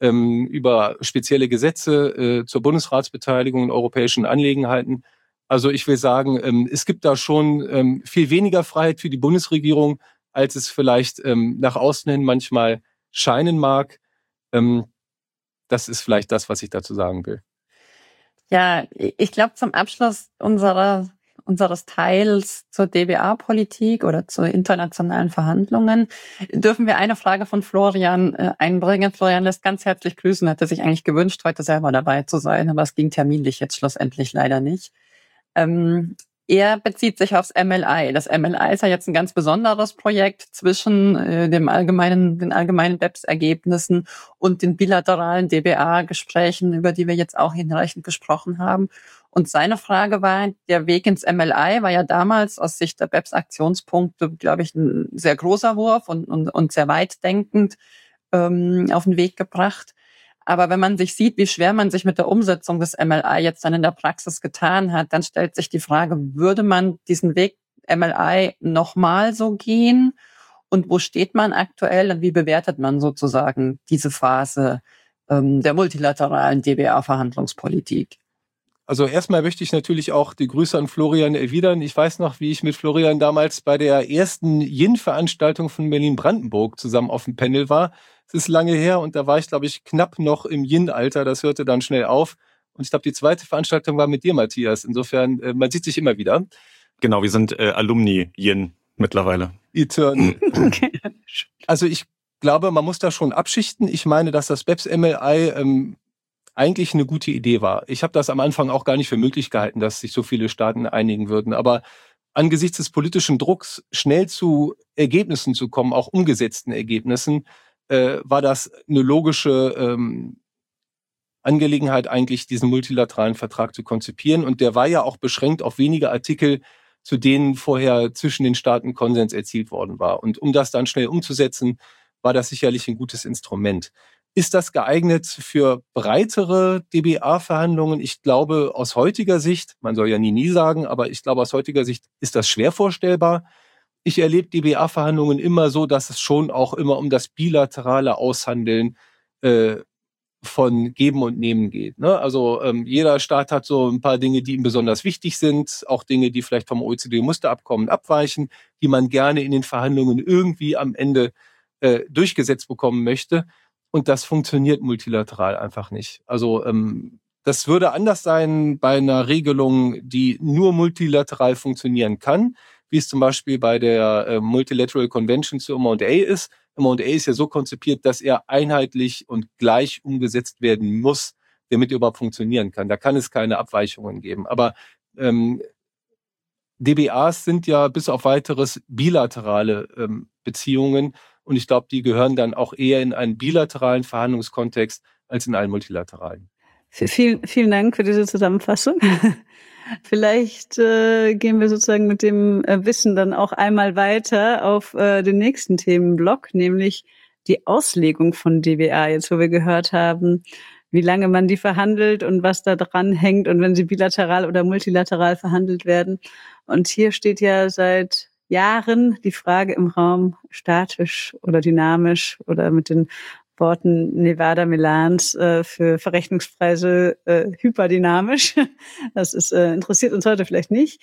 über spezielle Gesetze zur Bundesratsbeteiligung in europäischen Angelegenheiten. Also ich will sagen, es gibt da schon viel weniger Freiheit für die Bundesregierung, als es vielleicht nach außen hin manchmal scheinen mag. Das ist vielleicht das, was ich dazu sagen will. Ja, ich glaube, zum Abschluss unseres Teils zur DBA-Politik oder zu internationalen Verhandlungen dürfen wir eine Frage von Florian einbringen. Florian lässt ganz herzlich grüßen, hatte sich eigentlich gewünscht, heute selber dabei zu sein, aber es ging terminlich jetzt schlussendlich leider nicht. Er bezieht sich aufs MLI. Das MLI ist ja jetzt ein ganz besonderes Projekt zwischen den allgemeinen BEPS-Ergebnissen und den bilateralen DBA-Gesprächen, über die wir jetzt auch hinreichend gesprochen haben. Und seine Frage war, der Weg ins MLI war ja damals aus Sicht der BEPS-Aktionspunkte, glaube ich, ein sehr großer Wurf und sehr weitdenkend auf den Weg gebracht. Aber wenn man sich sieht, wie schwer man sich mit der Umsetzung des MLI jetzt dann in der Praxis getan hat, dann stellt sich die Frage, würde man diesen Weg MLI nochmal so gehen? Und wo steht man aktuell und wie bewertet man sozusagen diese Phase der multilateralen DBA-Verhandlungspolitik? Also erstmal möchte ich natürlich auch die Grüße an Florian erwidern. Ich weiß noch, wie ich mit Florian damals bei der ersten Yin-Veranstaltung von Berlin-Brandenburg zusammen auf dem Panel war. Es ist lange her und da war ich, glaube ich, knapp noch im Yin-Alter. Das hörte dann schnell auf. Und ich glaube, die zweite Veranstaltung war mit dir, Matthias. Insofern, man sieht sich immer wieder. Genau, wir sind Alumni-Yin mittlerweile. Etern. Okay. Also ich glaube, man muss da schon abschichten. Ich meine, dass das BEPS-MLI eigentlich eine gute Idee war. Ich habe das am Anfang auch gar nicht für möglich gehalten, dass sich so viele Staaten einigen würden. Aber angesichts des politischen Drucks, schnell zu Ergebnissen zu kommen, auch umgesetzten Ergebnissen, war das eine logische Angelegenheit, eigentlich diesen multilateralen Vertrag zu konzipieren. Und der war ja auch beschränkt auf wenige Artikel, zu denen vorher zwischen den Staaten Konsens erzielt worden war. Und um das dann schnell umzusetzen, war das sicherlich ein gutes Instrument. Ist das geeignet für breitere DBA-Verhandlungen? Ich glaube, aus heutiger Sicht, man soll ja nie sagen, aber ich glaube, aus heutiger Sicht ist das schwer vorstellbar. Ich erlebe DBA-Verhandlungen immer so, dass es schon auch immer um das bilaterale Aushandeln von Geben und Nehmen geht. Ne? Also jeder Staat hat so ein paar Dinge, die ihm besonders wichtig sind, auch Dinge, die vielleicht vom OECD-Musterabkommen abweichen, die man gerne in den Verhandlungen irgendwie am Ende durchgesetzt bekommen möchte. Und das funktioniert multilateral einfach nicht. Also das würde anders sein bei einer Regelung, die nur multilateral funktionieren kann. wie es zum Beispiel bei der Multilateral Convention zu M&A ist. M&A ist ja so konzipiert, dass er einheitlich und gleich umgesetzt werden muss, damit er überhaupt funktionieren kann. Da kann es keine Abweichungen geben. Aber DBAs sind ja bis auf weiteres bilaterale Beziehungen. Und ich glaube, die gehören dann auch eher in einen bilateralen Verhandlungskontext als in einen multilateralen. Vielen Dank für diese Zusammenfassung. Vielleicht gehen wir sozusagen mit dem Wissen dann auch einmal weiter auf den nächsten Themenblock, nämlich die Auslegung von DBA, jetzt wo wir gehört haben, wie lange man die verhandelt und was da dran hängt und wenn sie bilateral oder multilateral verhandelt werden. Und hier steht ja seit Jahren die Frage im Raum, statisch oder dynamisch oder mit den Worten Nevada Melans für Verrechnungspreise hyperdynamisch. Das ist interessiert uns heute vielleicht nicht.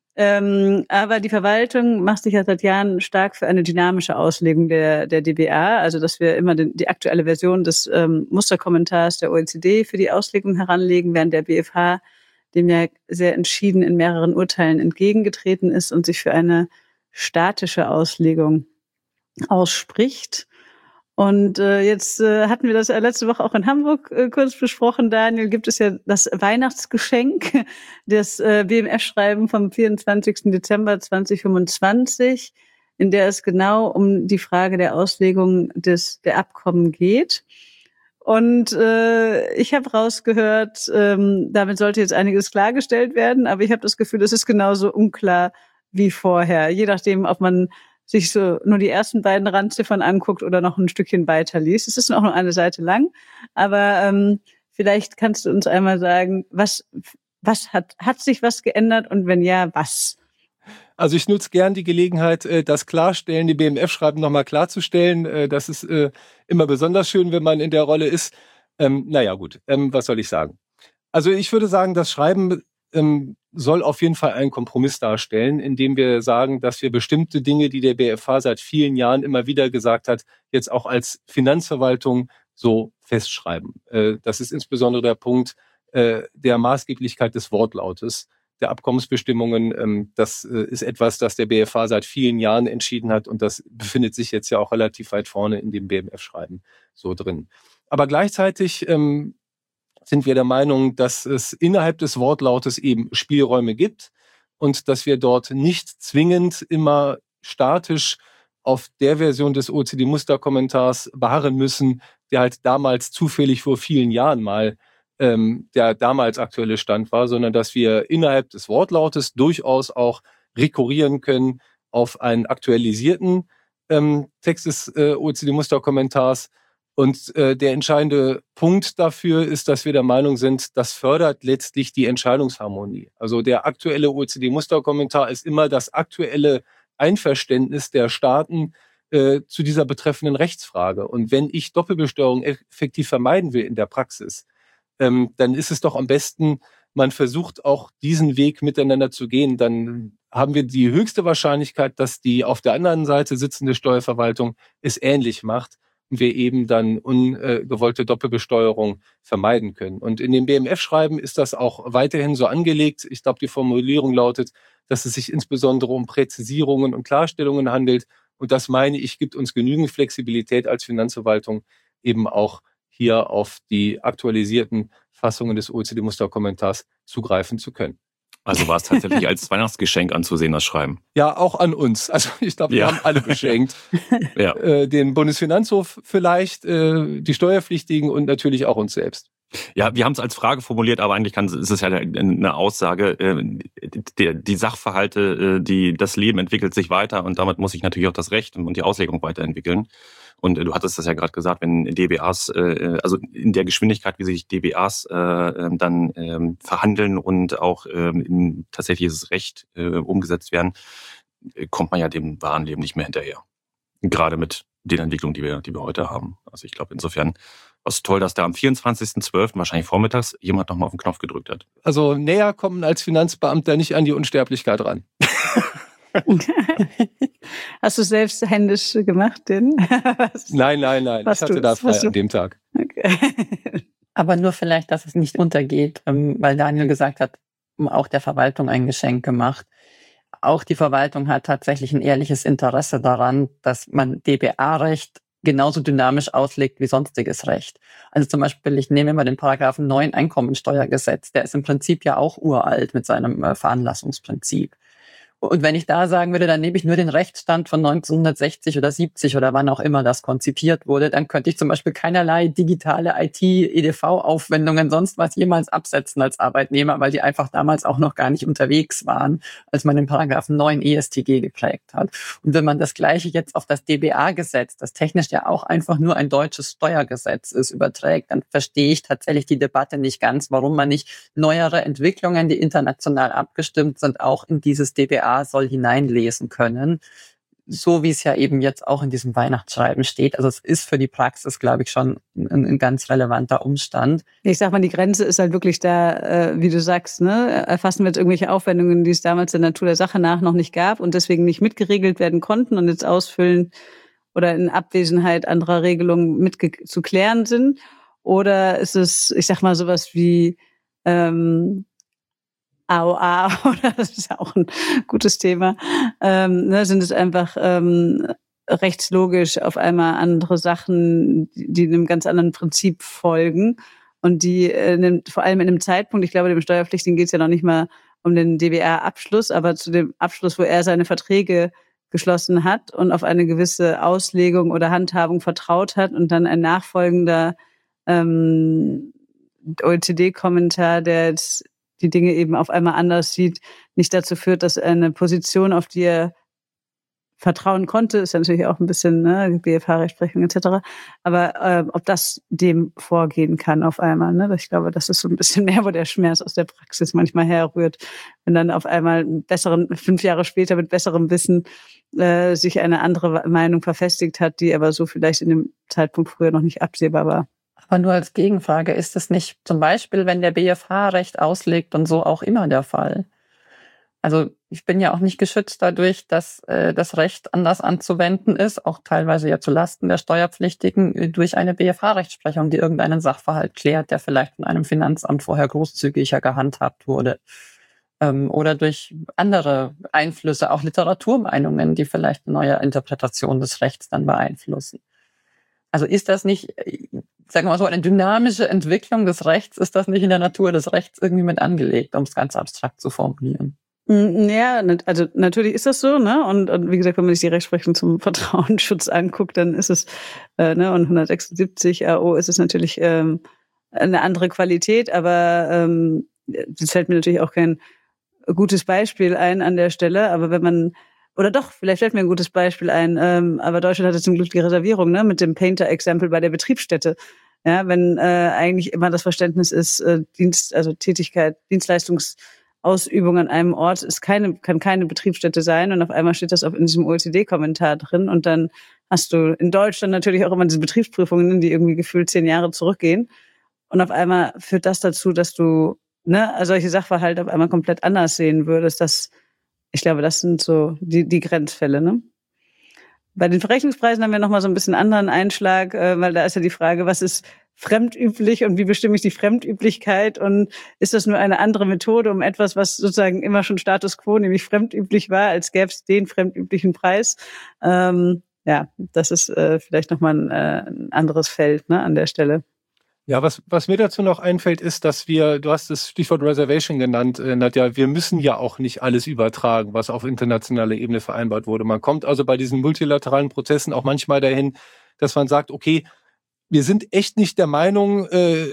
Aber die Verwaltung macht sich ja seit Jahren stark für eine dynamische Auslegung der DBA, also dass wir immer die aktuelle Version des Musterkommentars der OECD für die Auslegung heranlegen, während der BfH dem ja sehr entschieden in mehreren Urteilen entgegengetreten ist und sich für eine statische Auslegung ausspricht. Und jetzt hatten wir das letzte Woche auch in Hamburg kurz besprochen, Daniel, gibt es ja das Weihnachtsgeschenk, das BMF-Schreiben vom 24. Dezember 2025, in der es genau um die Frage der Auslegung der Abkommen geht. Und ich habe rausgehört, damit sollte jetzt einiges klargestellt werden, aber ich habe das Gefühl, es ist genauso unklar wie vorher, je nachdem, ob man sich so nur die ersten beiden Randziffern anguckt oder noch ein Stückchen weiter liest. Es ist auch nur eine Seite lang, aber vielleicht kannst du uns einmal sagen, was hat sich was geändert und wenn ja, was? Also ich nutze gern die Gelegenheit, das Klarstellen, die BMF-Schreiben nochmal klarzustellen. Das ist immer besonders schön, wenn man in der Rolle ist. Naja gut, was soll ich sagen? Also ich würde sagen, das Schreiben soll auf jeden Fall einen Kompromiss darstellen, indem wir sagen, dass wir bestimmte Dinge, die der BfH seit vielen Jahren immer wieder gesagt hat, jetzt auch als Finanzverwaltung so festschreiben. Das ist insbesondere der Punkt der Maßgeblichkeit des Wortlautes der Abkommensbestimmungen. Das ist etwas, das der BfH seit vielen Jahren entschieden hat und das befindet sich jetzt ja auch relativ weit vorne in dem BMF-Schreiben so drin. Aber gleichzeitig sind wir der Meinung, dass es innerhalb des Wortlautes eben Spielräume gibt und dass wir dort nicht zwingend immer statisch auf der Version des OECD-Musterkommentars beharren müssen, der halt damals zufällig vor vielen Jahren mal der damals aktuelle Stand war, sondern dass wir innerhalb des Wortlautes durchaus auch rekurrieren können auf einen aktualisierten Text des OECD-Musterkommentars. Und der entscheidende Punkt dafür ist, dass wir der Meinung sind, das fördert letztlich die Entscheidungsharmonie. Also der aktuelle OECD-Musterkommentar ist immer das aktuelle Einverständnis der Staaten zu dieser betreffenden Rechtsfrage. Und wenn ich Doppelbesteuerung effektiv vermeiden will in der Praxis, dann ist es doch am besten, man versucht auch diesen Weg miteinander zu gehen. Dann haben wir die höchste Wahrscheinlichkeit, dass die auf der anderen Seite sitzende Steuerverwaltung es ähnlich macht und wir eben dann ungewollte Doppelbesteuerung vermeiden können. Und in dem BMF-Schreiben ist das auch weiterhin so angelegt. Ich glaube, die Formulierung lautet, dass es sich insbesondere um Präzisierungen und Klarstellungen handelt. Und das, meine ich, gibt uns genügend Flexibilität als Finanzverwaltung, eben auch hier auf die aktualisierten Fassungen des OECD-Musterkommentars zugreifen zu können. Also war es tatsächlich als Weihnachtsgeschenk anzusehen, das Schreiben? Ja, auch an uns. Also ich glaube, wir haben alle geschenkt. Ja. Den Bundesfinanzhof vielleicht, die Steuerpflichtigen und natürlich auch uns selbst. Ja, wir haben es als Frage formuliert, aber eigentlich ist es ja eine Aussage. Die Sachverhalte, das Leben entwickelt sich weiter und damit muss sich natürlich auch das Recht und die Auslegung weiterentwickeln. Und du hattest das ja gerade gesagt, wenn DBAs, also in der Geschwindigkeit, wie sich DBAs dann verhandeln und auch in tatsächliches Recht umgesetzt werden, kommt man ja dem wahren Leben nicht mehr hinterher. Gerade mit den Entwicklungen, die wir heute haben. Also ich glaube, insofern war es toll, dass da am 24.12., wahrscheinlich vormittags, jemand nochmal auf den Knopf gedrückt hat. Also näher kommen als Finanzbeamter nicht an die Unsterblichkeit ran. Hast du es selbst händisch gemacht, denn? Nein. Ich hatte da frei an dem Tag. Okay. Aber nur vielleicht, dass es nicht untergeht, weil Daniel gesagt hat, auch der Verwaltung ein Geschenk gemacht. auch die Verwaltung hat tatsächlich ein ehrliches Interesse daran, dass man DBA-Recht genauso dynamisch auslegt wie sonstiges Recht. Also zum Beispiel, ich nehme mal den Paragraphen 9 Einkommensteuergesetz, der ist im Prinzip ja auch uralt mit seinem Veranlassungsprinzip. Und wenn ich da sagen würde, dann nehme ich nur den Rechtsstand von 1960 oder 70 oder wann auch immer das konzipiert wurde, dann könnte ich zum Beispiel keinerlei digitale IT-EDV-Aufwendungen, sonst was jemals absetzen als Arbeitnehmer, weil die einfach damals auch noch gar nicht unterwegs waren, als man den Paragraphen 9 EStG geprägt hat. Und wenn man das Gleiche jetzt auf das DBA-Gesetz, das technisch ja auch einfach nur ein deutsches Steuergesetz ist, überträgt, dann verstehe ich tatsächlich die Debatte nicht ganz, warum man nicht neuere Entwicklungen, die international abgestimmt sind, auch in dieses DBA soll hineinlesen können, so wie es ja eben jetzt auch in diesem Weihnachtsschreiben steht. Also es ist für die Praxis, glaube ich, schon ein ganz relevanter Umstand. Ich sag mal, die Grenze ist halt wirklich da, wie du sagst, ne? Erfassen wir jetzt irgendwelche Aufwendungen, die es damals der Natur der Sache nach noch nicht gab und deswegen nicht mitgeregelt werden konnten und jetzt ausfüllen oder in Abwesenheit anderer Regelungen mit zu klären sind? Oder ist es, ich sag mal, sowas wie AOA, oder das ist ja auch ein gutes Thema, sind es einfach rechtslogisch auf einmal andere Sachen, die einem ganz anderen Prinzip folgen und die vor allem in einem Zeitpunkt, ich glaube, dem Steuerpflichtigen geht es ja noch nicht mal um den DBA-Abschluss, aber zu dem Abschluss, wo er seine Verträge geschlossen hat und auf eine gewisse Auslegung oder Handhabung vertraut hat und dann ein nachfolgender OECD-Kommentar, der jetzt die Dinge eben auf einmal anders sieht, nicht dazu führt, dass eine Position, auf die er vertrauen konnte, ist ja natürlich auch ein bisschen BFH-Rechtsprechung etc., aber ob das dem vorgehen kann auf einmal. Ne? Ich glaube, das ist so ein bisschen mehr, wo der Schmerz aus der Praxis manchmal herrührt, wenn dann auf einmal 5 Jahre später mit besserem Wissen sich eine andere Meinung verfestigt hat, die aber so vielleicht in dem Zeitpunkt früher noch nicht absehbar war. Aber nur als Gegenfrage, ist es nicht zum Beispiel, wenn der BFH Recht auslegt und so auch immer der Fall? Also ich bin ja auch nicht geschützt dadurch, dass das Recht anders anzuwenden ist, auch teilweise ja zu Lasten der Steuerpflichtigen, durch eine BFH-Rechtsprechung, die irgendeinen Sachverhalt klärt, der vielleicht von einem Finanzamt vorher großzügiger gehandhabt wurde. Oder durch andere Einflüsse, auch Literaturmeinungen, die vielleicht eine neue Interpretation des Rechts dann beeinflussen. Also ist das nicht, sagen wir mal so, eine dynamische Entwicklung des Rechts? Ist das nicht in der Natur des Rechts irgendwie mit angelegt, um es ganz abstrakt zu formulieren? Ja, also natürlich ist das so, ne? Und wie gesagt, wenn man sich die Rechtsprechung zum Vertrauensschutz anguckt, dann ist es, und 176 AO ist es natürlich eine andere Qualität, aber es fällt mir natürlich auch kein gutes Beispiel ein an der Stelle, aber wenn man oder doch, vielleicht fällt mir ein gutes Beispiel ein, aber Deutschland hatte zum Glück die Reservierung, ne, mit dem Painter-Exempel bei der Betriebsstätte. Ja, wenn eigentlich immer das Verständnis ist, Tätigkeit, Dienstleistungsausübung an einem Ort kann keine Betriebsstätte sein und auf einmal steht das in diesem OECD-Kommentar drin und dann hast du in Deutschland natürlich auch immer diese Betriebsprüfungen, die irgendwie gefühlt 10 Jahre zurückgehen und auf einmal führt das dazu, dass du solche Sachverhalte auf einmal komplett anders sehen würdest. Ich glaube, das sind so die Grenzfälle, ne? Bei den Verrechnungspreisen haben wir nochmal so ein bisschen anderen Einschlag, weil da ist ja die Frage, was ist fremdüblich und wie bestimme ich die Fremdüblichkeit und ist das nur eine andere Methode, um etwas, was sozusagen immer schon Status quo, nämlich fremdüblich war, als gäbe es den fremdüblichen Preis. Das ist vielleicht nochmal ein anderes Feld, ne, an der Stelle. Ja, was mir dazu noch einfällt, ist, dass du hast das Stichwort Reservation genannt, Nadja, wir müssen ja auch nicht alles übertragen, was auf internationaler Ebene vereinbart wurde. Man kommt also bei diesen multilateralen Prozessen auch manchmal dahin, dass man sagt, okay, wir sind echt nicht der Meinung,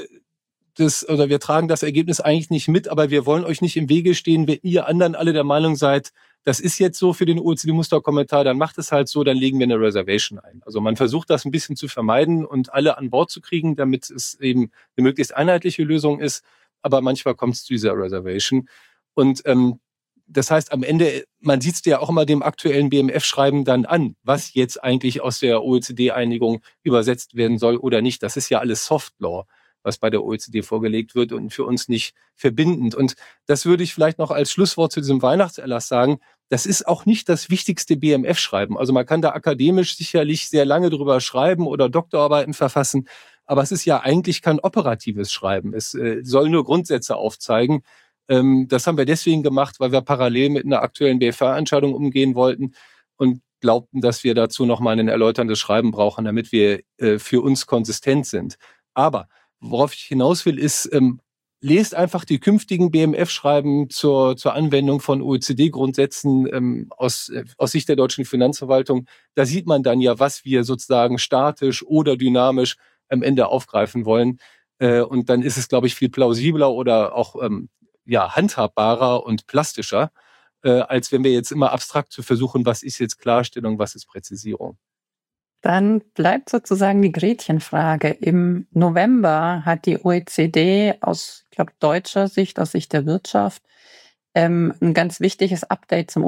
oder wir tragen das Ergebnis eigentlich nicht mit, aber wir wollen euch nicht im Wege stehen, wenn ihr anderen alle der Meinung seid, das ist jetzt so für den OECD-Musterkommentar, dann macht es halt so, dann legen wir eine Reservation ein. Also man versucht das ein bisschen zu vermeiden und alle an Bord zu kriegen, damit es eben eine möglichst einheitliche Lösung ist. Aber manchmal kommt es zu dieser Reservation. Und das heißt, am Ende, man sieht es ja auch immer dem aktuellen BMF-Schreiben dann an, was jetzt eigentlich aus der OECD-Einigung übersetzt werden soll oder nicht. Das ist ja alles Soft Law, was bei der OECD vorgelegt wird und für uns nicht verbindend. Und das würde ich vielleicht noch als Schlusswort zu diesem Weihnachtserlass sagen. Das ist auch nicht das wichtigste BMF-Schreiben. Also man kann da akademisch sicherlich sehr lange drüber schreiben oder Doktorarbeiten verfassen, aber es ist ja eigentlich kein operatives Schreiben. Es soll nur Grundsätze aufzeigen. Das haben wir deswegen gemacht, weil wir parallel mit einer aktuellen BFH-Entscheidung umgehen wollten und glaubten, dass wir dazu nochmal ein erläuterndes Schreiben brauchen, damit wir für uns konsistent sind. Aber worauf ich hinaus will, ist, lest einfach die künftigen BMF-Schreiben zur Anwendung von OECD-Grundsätzen aus Sicht der deutschen Finanzverwaltung. Da sieht man dann ja, was wir sozusagen statisch oder dynamisch am Ende aufgreifen wollen. Und dann ist es, glaube ich, viel plausibler oder auch handhabbarer und plastischer, als wenn wir jetzt immer abstrakt zu versuchen, was ist jetzt Klarstellung, was ist Präzisierung. Dann bleibt sozusagen die Gretchenfrage. Im November hat die OECD aus, ich glaube, deutscher Sicht, aus Sicht der Wirtschaft, ein ganz wichtiges Update zum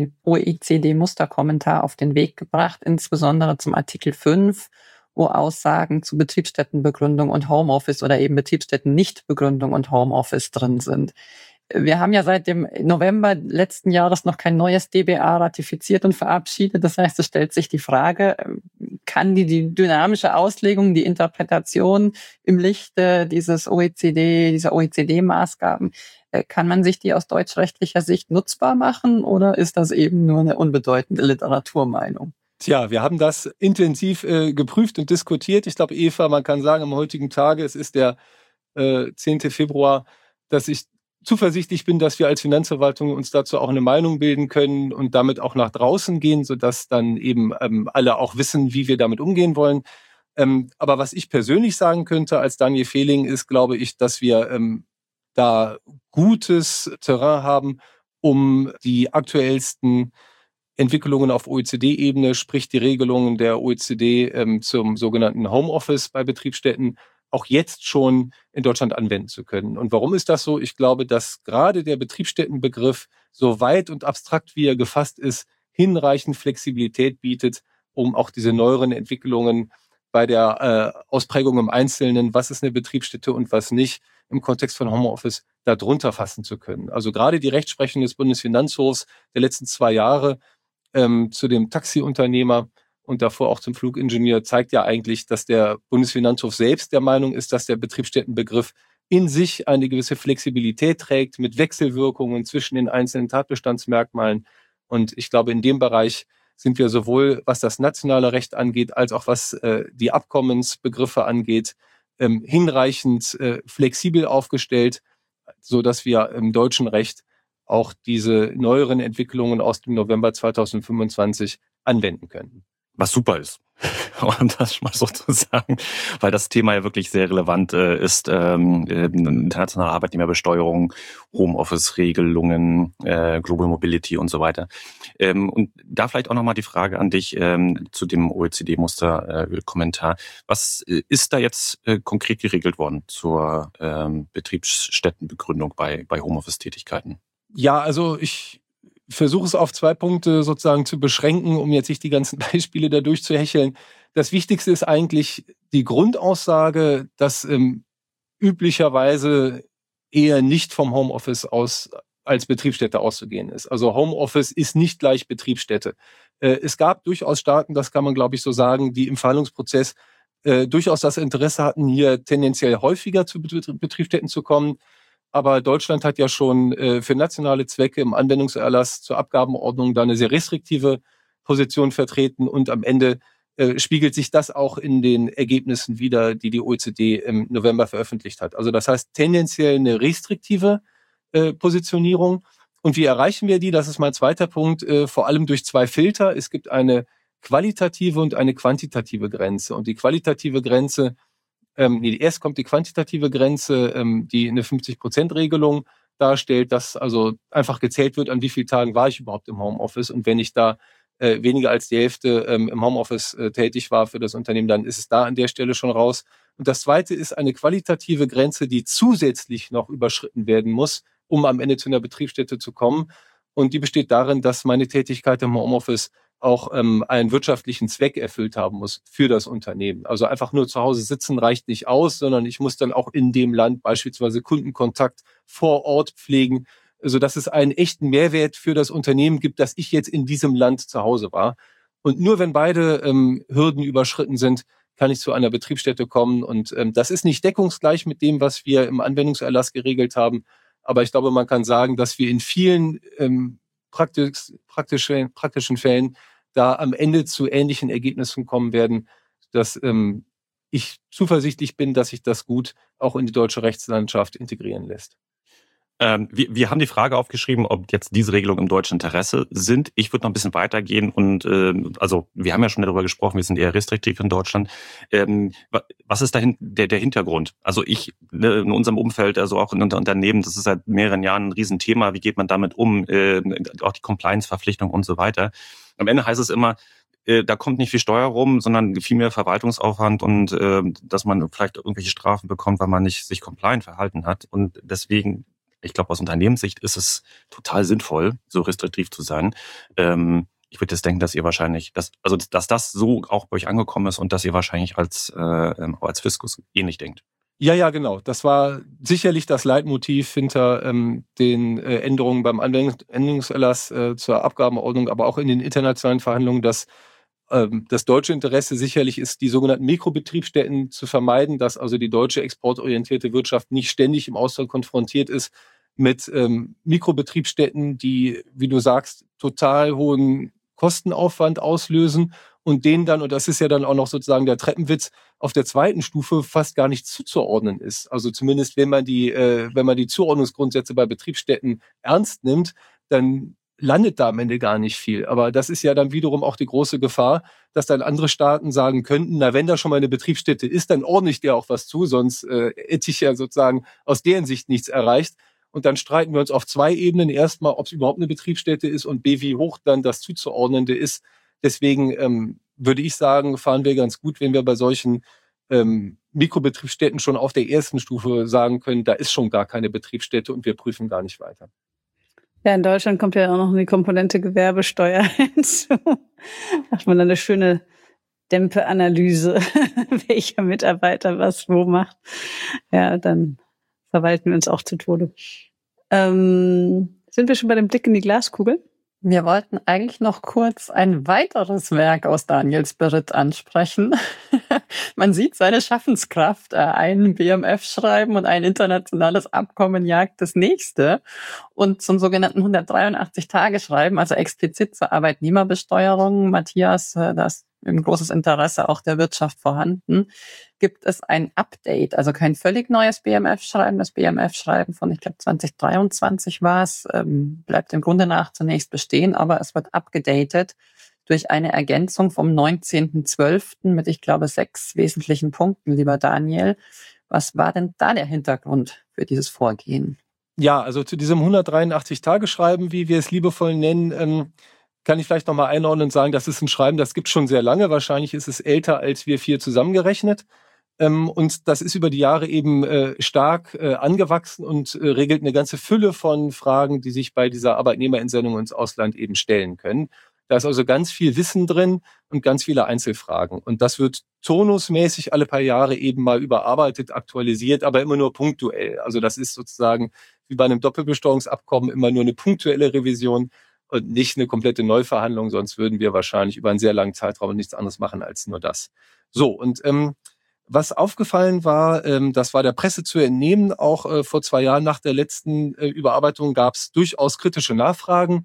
OECD-Musterkommentar auf den Weg gebracht, insbesondere zum Artikel 5, wo Aussagen zu Betriebsstättenbegründung und Homeoffice oder eben Betriebsstättennichtbegründung und Homeoffice drin sind. Wir haben ja seit dem November letzten Jahres noch kein neues DBA ratifiziert und verabschiedet. Das heißt, es stellt sich die Frage, kann die dynamische Auslegung, die Interpretation im Lichte dieser OECD-Maßgaben, kann man sich die aus deutschrechtlicher Sicht nutzbar machen oder ist das eben nur eine unbedeutende Literaturmeinung? Tja, wir haben das intensiv geprüft und diskutiert. Ich glaube, Eva, man kann sagen, am heutigen Tage, es ist der 10. Februar, dass ich zuversichtlich bin, dass wir als Finanzverwaltung uns dazu auch eine Meinung bilden können und damit auch nach draußen gehen, sodass dann eben alle auch wissen, wie wir damit umgehen wollen. Aber was ich persönlich sagen könnte als Daniel Fehling ist, glaube ich, dass wir da gutes Terrain haben, um die aktuellsten Entwicklungen auf OECD-Ebene, sprich die Regelungen der OECD zum sogenannten Homeoffice bei Betriebsstätten, auch jetzt schon in Deutschland anwenden zu können. Und warum ist das so? Ich glaube, dass gerade der Betriebsstättenbegriff, so weit und abstrakt wie er gefasst ist, hinreichend Flexibilität bietet, um auch diese neueren Entwicklungen bei der Ausprägung im Einzelnen, was ist eine Betriebsstätte und was nicht, im Kontext von Homeoffice darunter fassen zu können. Also gerade die Rechtsprechung des Bundesfinanzhofs der letzten 2 Jahre zu dem Taxiunternehmer und davor auch zum Flugingenieur zeigt ja eigentlich, dass der Bundesfinanzhof selbst der Meinung ist, dass der Betriebsstättenbegriff in sich eine gewisse Flexibilität trägt mit Wechselwirkungen zwischen den einzelnen Tatbestandsmerkmalen. Und ich glaube, in dem Bereich sind wir sowohl, was das nationale Recht angeht, als auch was die Abkommensbegriffe angeht, hinreichend flexibel aufgestellt, so dass wir im deutschen Recht auch diese neueren Entwicklungen aus dem November 2025 anwenden können. Was super ist, um das mal so zu sagen, weil das Thema ja wirklich sehr relevant ist. Internationale Arbeitnehmerbesteuerung, Homeoffice-Regelungen, Global Mobility und so weiter. Und da vielleicht auch nochmal die Frage an dich zu dem OECD-Muster-Kommentar. Was ist da jetzt konkret geregelt worden zur Betriebsstättenbegründung bei Homeoffice-Tätigkeiten? Ja, also ich versuche es auf 2 Punkte sozusagen zu beschränken, um jetzt nicht die ganzen Beispiele da durchzuhecheln. Das Wichtigste ist eigentlich die Grundaussage, dass üblicherweise eher nicht vom Homeoffice aus als Betriebsstätte auszugehen ist. Also Homeoffice ist nicht gleich Betriebsstätte. Es gab durchaus Staaten, das kann man glaube ich so sagen, die im Verhandlungsprozess durchaus das Interesse hatten, hier tendenziell häufiger zu Betriebsstätten zu kommen. Aber Deutschland hat ja schon für nationale Zwecke im Anwendungserlass zur Abgabenordnung da eine sehr restriktive Position vertreten und am Ende spiegelt sich das auch in den Ergebnissen wider, die die OECD im November veröffentlicht hat. Also das heißt tendenziell eine restriktive Positionierung. Und wie erreichen wir die? Das ist mein zweiter Punkt, vor allem durch 2 Filter. Es gibt eine qualitative und eine quantitative Grenze. Und die qualitative Grenze erst kommt die quantitative Grenze, die eine 50%-Regelung darstellt, dass also einfach gezählt wird, an wie vielen Tagen war ich überhaupt im Homeoffice. Und wenn ich da weniger als die Hälfte im Homeoffice tätig war für das Unternehmen, dann ist es da an der Stelle schon raus. Und das zweite ist eine qualitative Grenze, die zusätzlich noch überschritten werden muss, um am Ende zu einer Betriebsstätte zu kommen. Und die besteht darin, dass meine Tätigkeit im Homeoffice auch einen wirtschaftlichen Zweck erfüllt haben muss für das Unternehmen. Also einfach nur zu Hause sitzen reicht nicht aus, sondern ich muss dann auch in dem Land beispielsweise Kundenkontakt vor Ort pflegen, sodass es einen echten Mehrwert für das Unternehmen gibt, dass ich jetzt in diesem Land zu Hause war. Und nur wenn beide Hürden überschritten sind, kann ich zu einer Betriebsstätte kommen. Und das ist nicht deckungsgleich mit dem, was wir im Anwendungserlass geregelt haben. Aber ich glaube, man kann sagen, dass wir in vielen praktischen Fällen da am Ende zu ähnlichen Ergebnissen kommen werden, dass ich zuversichtlich bin, dass sich das gut auch in die deutsche Rechtslandschaft integrieren lässt. Wir haben die Frage aufgeschrieben, ob jetzt diese Regelungen im deutschen Interesse sind. Ich würde noch ein bisschen weitergehen und also wir haben ja schon darüber gesprochen, wir sind eher restriktiv in Deutschland. Was ist der Hintergrund? Also in unserem Umfeld, also auch in unseren Unternehmen, das ist seit mehreren Jahren ein Riesenthema. Wie geht man damit um? Auch die Compliance-Verpflichtung und so weiter. Am Ende heißt es immer, da kommt nicht viel Steuer rum, sondern viel mehr Verwaltungsaufwand und dass man vielleicht irgendwelche Strafen bekommt, weil man nicht sich compliant verhalten hat. Und deswegen, ich glaube, aus Unternehmenssicht ist es total sinnvoll, so restriktiv zu sein. Ich würde jetzt denken, dass ihr wahrscheinlich, dass das so auch bei euch angekommen ist und dass ihr wahrscheinlich als Fiskus ähnlich denkt. Ja, genau. Das war sicherlich das Leitmotiv hinter den Änderungen beim Anwendungserlass zur Abgabenordnung, aber auch in den internationalen Verhandlungen, dass das deutsche Interesse sicherlich ist, die sogenannten Mikrobetriebsstätten zu vermeiden, dass also die deutsche exportorientierte Wirtschaft nicht ständig im Ausland konfrontiert ist mit Mikrobetriebsstätten, die, wie du sagst, total hohen Kostenaufwand auslösen und denen dann, und das ist ja dann auch noch sozusagen der Treppenwitz, auf der zweiten Stufe fast gar nicht zuzuordnen ist. Also zumindest wenn man die Zuordnungsgrundsätze bei Betriebsstätten ernst nimmt, dann landet da am Ende gar nicht viel. Aber das ist ja dann wiederum auch die große Gefahr, dass dann andere Staaten sagen könnten, na, wenn da schon mal eine Betriebsstätte ist, dann ordne ich dir auch was zu, sonst hätte ich ja sozusagen aus deren Sicht nichts erreicht. Und dann streiten wir uns auf zwei Ebenen. Erstmal, ob es überhaupt eine Betriebsstätte ist und B, wie hoch dann das Zuzuordnende ist. Deswegen würde ich sagen, fahren wir ganz gut, wenn wir bei solchen Mikrobetriebsstätten schon auf der ersten Stufe sagen können, da ist schon gar keine Betriebsstätte und wir prüfen gar nicht weiter. Ja, in Deutschland kommt ja auch noch eine Komponente Gewerbesteuer hinzu. Macht man dann eine schöne Dämpfe-Analyse, welcher Mitarbeiter was wo macht. Ja, dann verwalten wir uns auch zu Tode. Sind wir schon bei dem Blick in die Glaskugel? Wir wollten eigentlich noch kurz ein weiteres Werk aus Daniels Beritt ansprechen. Man sieht seine Schaffenskraft. Ein BMF-Schreiben und ein internationales Abkommen jagt das nächste. Und zum sogenannten 183-Tage-Schreiben, also explizit zur Arbeitnehmerbesteuerung, Matthias, da ist ein großes Interesse auch der Wirtschaft vorhanden, gibt es ein Update, also kein völlig neues BMF-Schreiben. Das BMF-Schreiben von, ich glaube, 2023 war es, bleibt im Grunde nach zunächst bestehen, aber es wird abgedatet durch eine Ergänzung vom 19.12. mit, ich glaube, 6 wesentlichen Punkten, lieber Daniel. Was war denn da der Hintergrund für dieses Vorgehen? Ja, also zu diesem 183-Tage-Schreiben, wie wir es liebevoll nennen, kann ich vielleicht nochmal einordnen und sagen, das ist ein Schreiben, das gibt es schon sehr lange. Wahrscheinlich ist es älter als wir 4 zusammengerechnet. Und das ist über die Jahre eben stark angewachsen und regelt eine ganze Fülle von Fragen, die sich bei dieser Arbeitnehmerentsendung ins Ausland eben stellen können. Da ist also ganz viel Wissen drin und ganz viele Einzelfragen. Und das wird turnusmäßig alle paar Jahre eben mal überarbeitet, aktualisiert, aber immer nur punktuell. Also das ist sozusagen wie bei einem Doppelbesteuerungsabkommen immer nur eine punktuelle Revision und nicht eine komplette Neuverhandlung, sonst würden wir wahrscheinlich über einen sehr langen Zeitraum nichts anderes machen als nur das. So, und was aufgefallen war, das war der Presse zu entnehmen, auch vor 2 Jahren nach der letzten Überarbeitung gab es durchaus kritische Nachfragen,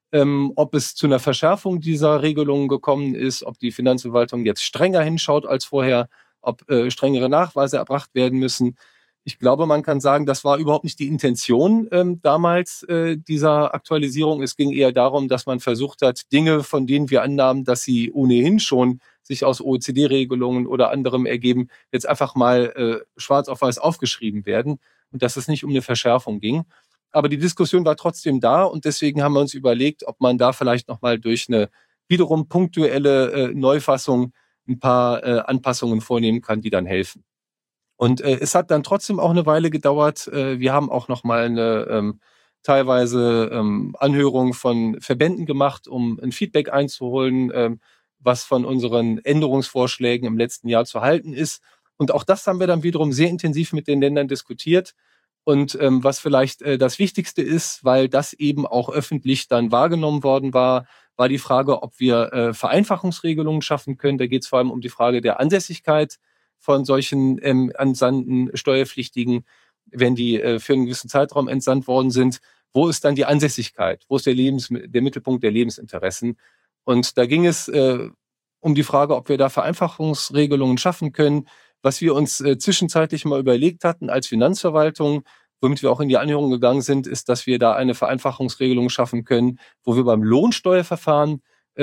ob es zu einer Verschärfung dieser Regelungen gekommen ist, ob die Finanzverwaltung jetzt strenger hinschaut als vorher, ob strengere Nachweise erbracht werden müssen. Ich glaube, man kann sagen, das war überhaupt nicht die Intention damals dieser Aktualisierung. Es ging eher darum, dass man versucht hat, Dinge, von denen wir annahmen, dass sie ohnehin schon sich aus OECD-Regelungen oder anderem ergeben, jetzt einfach mal schwarz auf weiß aufgeschrieben werden und dass es nicht um eine Verschärfung ging. Aber die Diskussion war trotzdem da und deswegen haben wir uns überlegt, ob man da vielleicht nochmal durch eine wiederum punktuelle Neufassung ein paar Anpassungen vornehmen kann, die dann helfen. Und es hat dann trotzdem auch eine Weile gedauert. Wir haben auch nochmal eine teilweise Anhörung von Verbänden gemacht, um ein Feedback einzuholen, was von unseren Änderungsvorschlägen im letzten Jahr zu halten ist. Und auch das haben wir dann wiederum sehr intensiv mit den Ländern diskutiert. Und was vielleicht das Wichtigste ist, weil das eben auch öffentlich dann wahrgenommen worden war, war die Frage, ob wir Vereinfachungsregelungen schaffen können. Da geht es vor allem um die Frage der Ansässigkeit von solchen entsandten Steuerpflichtigen. wenn die für einen gewissen Zeitraum entsandt worden sind, wo ist dann die Ansässigkeit? Wo ist der Mittelpunkt der Lebensinteressen? Und da ging es um die Frage, ob wir da Vereinfachungsregelungen schaffen können, was wir uns zwischenzeitlich mal überlegt hatten als Finanzverwaltung, womit wir auch in die Anhörung gegangen sind, ist, dass wir da eine Vereinfachungsregelung schaffen können, wo wir beim Lohnsteuerverfahren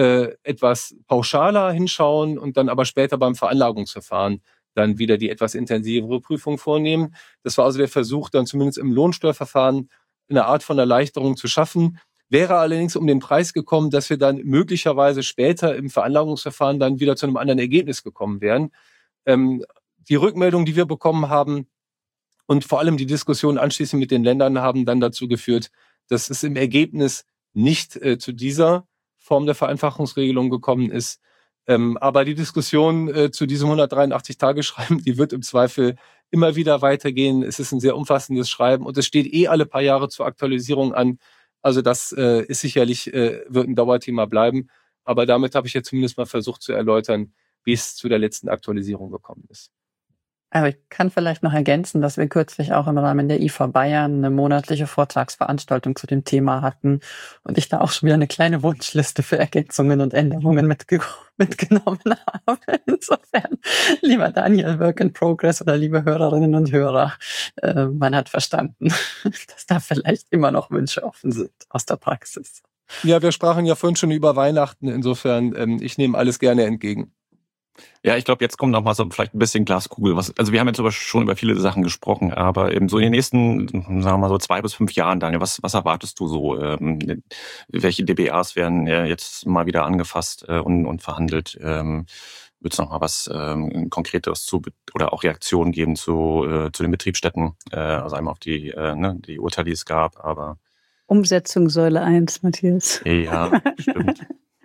etwas pauschaler hinschauen und dann aber später beim Veranlagungsverfahren dann wieder die etwas intensivere Prüfung vornehmen. Das war also der Versuch, dann zumindest im Lohnsteuerverfahren eine Art von Erleichterung zu schaffen. Wäre allerdings um den Preis gekommen, dass wir dann möglicherweise später im Veranlagungsverfahren dann wieder zu einem anderen Ergebnis gekommen wären. Die Rückmeldung, die wir bekommen haben und vor allem die Diskussion anschließend mit den Ländern haben dann dazu geführt, dass es im Ergebnis nicht zu dieser Form der Vereinfachungsregelung gekommen ist. Aber die Diskussion zu diesem 183-Tage-Schreiben, die wird im Zweifel immer wieder weitergehen. Es ist ein sehr umfassendes Schreiben und es steht alle paar Jahre zur Aktualisierung an. Also das ist sicherlich, wird ein Dauerthema bleiben. Aber damit habe ich jetzt zumindest mal versucht zu erläutern, wie es zu der letzten Aktualisierung gekommen ist. Also ich kann vielleicht noch ergänzen, dass wir kürzlich auch im Rahmen der IFA Bayern eine monatliche Vortragsveranstaltung zu dem Thema hatten und ich da auch schon wieder eine kleine Wunschliste für Ergänzungen und Änderungen mitgenommen habe. Insofern, lieber Daniel, Work in Progress oder liebe Hörerinnen und Hörer, man hat verstanden, dass da vielleicht immer noch Wünsche offen sind aus der Praxis. Ja, wir sprachen ja vorhin schon über Weihnachten. Insofern, ich nehme alles gerne entgegen. Ja, ich glaube, jetzt kommt noch mal so vielleicht ein bisschen Glaskugel. Also wir haben jetzt schon über viele Sachen gesprochen, aber eben so in den nächsten, sagen wir mal so 2 bis 5 Jahren, Daniel, was erwartest du so? Welche DBAs werden jetzt mal wieder angefasst und verhandelt? Wird es noch mal was Konkretes oder auch Reaktionen geben zu den Betriebsstätten? Also einmal auf die Urteile, die es gab, aber Umsetzung Säule 1, Matthias. Ja, stimmt.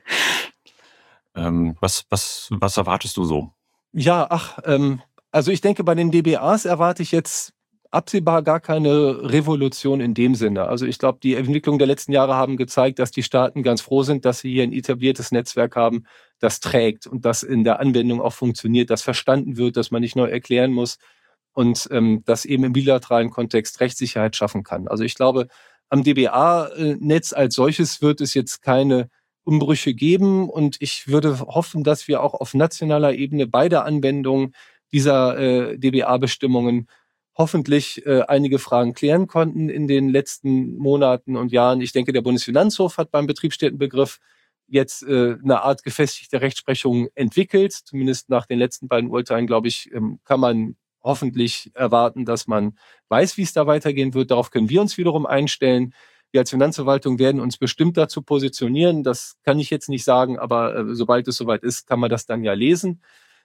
Was erwartest du so? Ja, also ich denke, bei den DBAs erwarte ich jetzt absehbar gar keine Revolution in dem Sinne. Also ich glaube, die Entwicklung der letzten Jahre haben gezeigt, dass die Staaten ganz froh sind, dass sie hier ein etabliertes Netzwerk haben, das trägt und das in der Anwendung auch funktioniert, das verstanden wird, dass man nicht neu erklären muss und das eben im bilateralen Kontext Rechtssicherheit schaffen kann. Also ich glaube, am DBA-Netz als solches wird es jetzt keine Umbrüche geben und ich würde hoffen, dass wir auch auf nationaler Ebene bei der Anwendung dieser DBA-Bestimmungen hoffentlich einige Fragen klären konnten in den letzten Monaten und Jahren. Ich denke, der Bundesfinanzhof hat beim Betriebsstättenbegriff jetzt eine Art gefestigte Rechtsprechung entwickelt. Zumindest nach den letzten beiden Urteilen, glaube ich, kann man hoffentlich erwarten, dass man weiß, wie es da weitergehen wird. Darauf können wir uns wiederum einstellen. Wir als Finanzverwaltung werden uns bestimmt dazu positionieren. Das kann ich jetzt nicht sagen, aber sobald es soweit ist, kann man das dann ja lesen.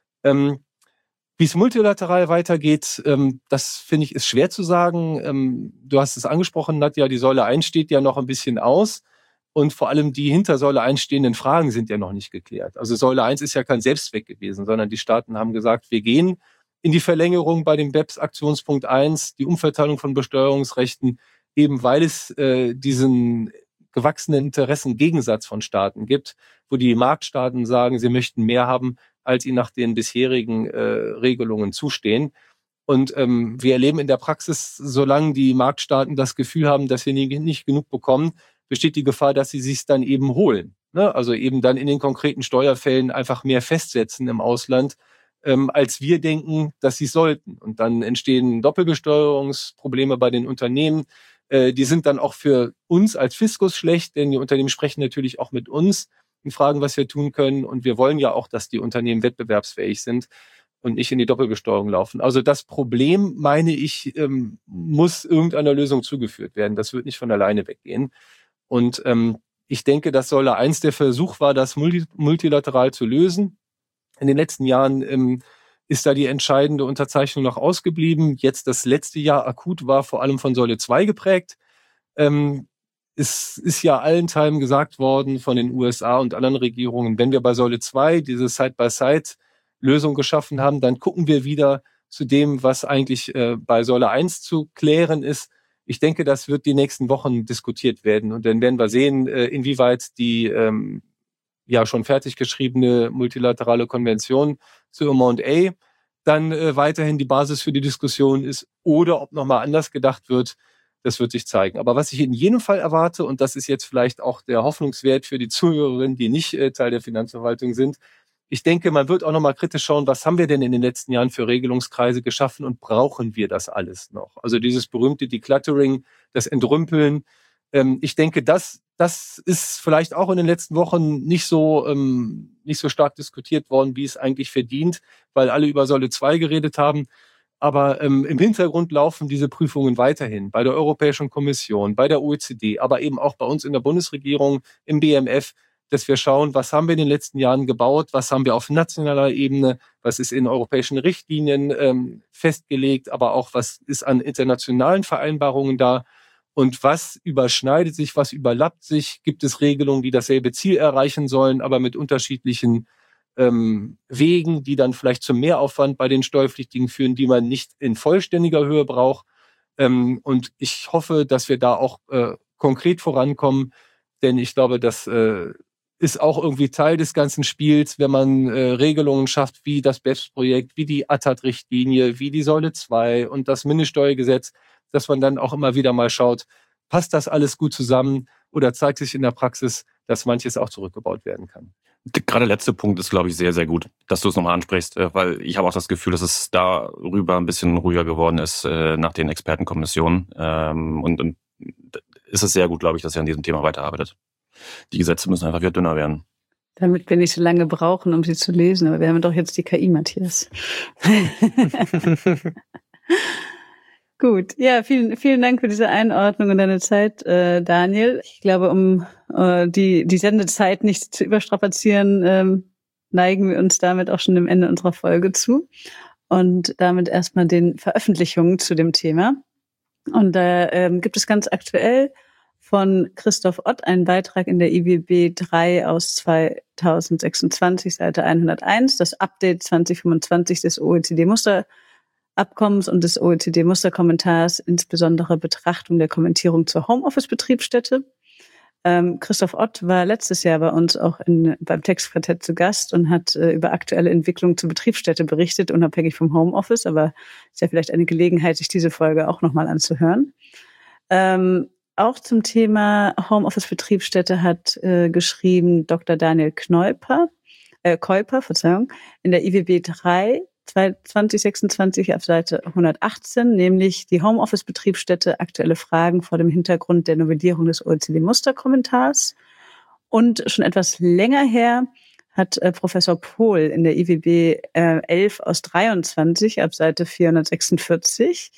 Wie es multilateral weitergeht, das finde ich ist schwer zu sagen. Du hast es angesprochen, Nadja, die Säule 1 steht ja noch ein bisschen aus. Und vor allem die hinter Säule 1 stehenden Fragen sind ja noch nicht geklärt. Also Säule 1 ist ja kein Selbstzweck gewesen, sondern die Staaten haben gesagt, wir gehen in die Verlängerung bei dem BEPS-Aktionspunkt 1, die Umverteilung von Besteuerungsrechten, eben weil es diesen gewachsenen Interessengegensatz von Staaten gibt, wo die Marktstaaten sagen, sie möchten mehr haben, als ihnen nach den bisherigen Regelungen zustehen. Und wir erleben in der Praxis, solange die Marktstaaten das Gefühl haben, dass sie nicht genug bekommen, besteht die Gefahr, dass sie sich dann eben holen. Ne? Also eben dann in den konkreten Steuerfällen einfach mehr festsetzen im Ausland, als wir denken, dass sie sollten. Und dann entstehen Doppelbesteuerungsprobleme bei den Unternehmen. Die sind dann auch für uns als Fiskus schlecht, denn die Unternehmen sprechen natürlich auch mit uns und fragen, was wir tun können. Und wir wollen ja auch, dass die Unternehmen wettbewerbsfähig sind und nicht in die Doppelbesteuerung laufen. Also das Problem, meine ich, muss irgendeiner Lösung zugeführt werden. Das wird nicht von alleine weggehen. Und ich denke, dass Säule 1 der Versuch war, das multilateral zu lösen. In den letzten Jahren ist da die entscheidende Unterzeichnung noch ausgeblieben. Jetzt das letzte Jahr akut war vor allem von Säule 2 geprägt. Es ist ja allenthalben gesagt worden von den USA und anderen Regierungen, wenn wir bei Säule 2 diese Side-by-Side-Lösung geschaffen haben, dann gucken wir wieder zu dem, was eigentlich bei Säule 1 zu klären ist. Ich denke, das wird die nächsten Wochen diskutiert werden. Und dann werden wir sehen, inwieweit die ja schon fertig geschriebene multilaterale Konvention zu M&A dann weiterhin die Basis für die Diskussion ist oder ob nochmal anders gedacht wird, das wird sich zeigen. Aber was ich in jedem Fall erwarte, und das ist jetzt vielleicht auch der Hoffnungswert für die Zuhörerinnen, die nicht Teil der Finanzverwaltung sind, ich denke, man wird auch nochmal kritisch schauen, was haben wir denn in den letzten Jahren für Regelungskreise geschaffen und brauchen wir das alles noch? Also dieses berühmte Decluttering, das Entrümpeln. Ich denke, das ist vielleicht auch in den letzten Wochen nicht so stark diskutiert worden, wie es eigentlich verdient, weil alle über Säule 2 geredet haben. Aber im Hintergrund laufen diese Prüfungen weiterhin bei der Europäischen Kommission, bei der OECD, aber eben auch bei uns in der Bundesregierung, im BMF, dass wir schauen, was haben wir in den letzten Jahren gebaut, was haben wir auf nationaler Ebene, was ist in europäischen Richtlinien festgelegt, aber auch was ist an internationalen Vereinbarungen da und was überschneidet sich, was überlappt sich, gibt es Regelungen, die dasselbe Ziel erreichen sollen, aber mit unterschiedlichen Wegen, die dann vielleicht zum Mehraufwand bei den Steuerpflichtigen führen, die man nicht in vollständiger Höhe braucht. Und ich hoffe, dass wir da auch konkret vorankommen, denn ich glaube, das ist auch irgendwie Teil des ganzen Spiels, wenn man Regelungen schafft, wie das BEPS-Projekt, wie die ATAD-Richtlinie, wie die Säule 2 und das Mindeststeuergesetz, dass man dann auch immer wieder mal schaut, passt das alles gut zusammen oder zeigt sich in der Praxis, dass manches auch zurückgebaut werden kann. Gerade der letzte Punkt ist, glaube ich, sehr, sehr gut, dass du es nochmal ansprichst, weil ich habe auch das Gefühl, dass es darüber ein bisschen ruhiger geworden ist nach den Expertenkommissionen. Und ist es sehr gut, glaube ich, dass ihr an diesem Thema weiterarbeitet. Die Gesetze müssen einfach wieder dünner werden. Damit wir nicht so lange brauchen, um sie zu lesen. Aber wir haben doch jetzt die KI, Matthias. Gut, ja, vielen Dank für diese Einordnung und deine Zeit, Daniel. Ich glaube, um die Sendezeit nicht zu überstrapazieren, neigen wir uns damit auch schon dem Ende unserer Folge zu. Und damit erstmal den Veröffentlichungen zu dem Thema. Und da gibt es ganz aktuell von Christoph Ott einen Beitrag in der IWB 3 aus 2026, Seite 101, das Update 2025 des OECD-Musterabkommens und des OECD-Musterkommentars, insbesondere Betrachtung der Kommentierung zur Homeoffice-Betriebsstätte. Christoph Ott war letztes Jahr bei uns auch beim Textquartett zu Gast und hat über aktuelle Entwicklungen zur Betriebsstätte berichtet, unabhängig vom Homeoffice, aber ist ja vielleicht eine Gelegenheit, sich diese Folge auch nochmal anzuhören. Auch zum Thema Homeoffice-Betriebsstätte hat geschrieben Dr. Daniel Keuper, in der IWB 3 2026 auf Seite 118, nämlich die Homeoffice-Betriebsstätte, aktuelle Fragen vor dem Hintergrund der Novellierung des OECD-Musterkommentars. Und schon etwas länger her hat Professor Pohl in der IWB 11 aus 23 ab Seite 446,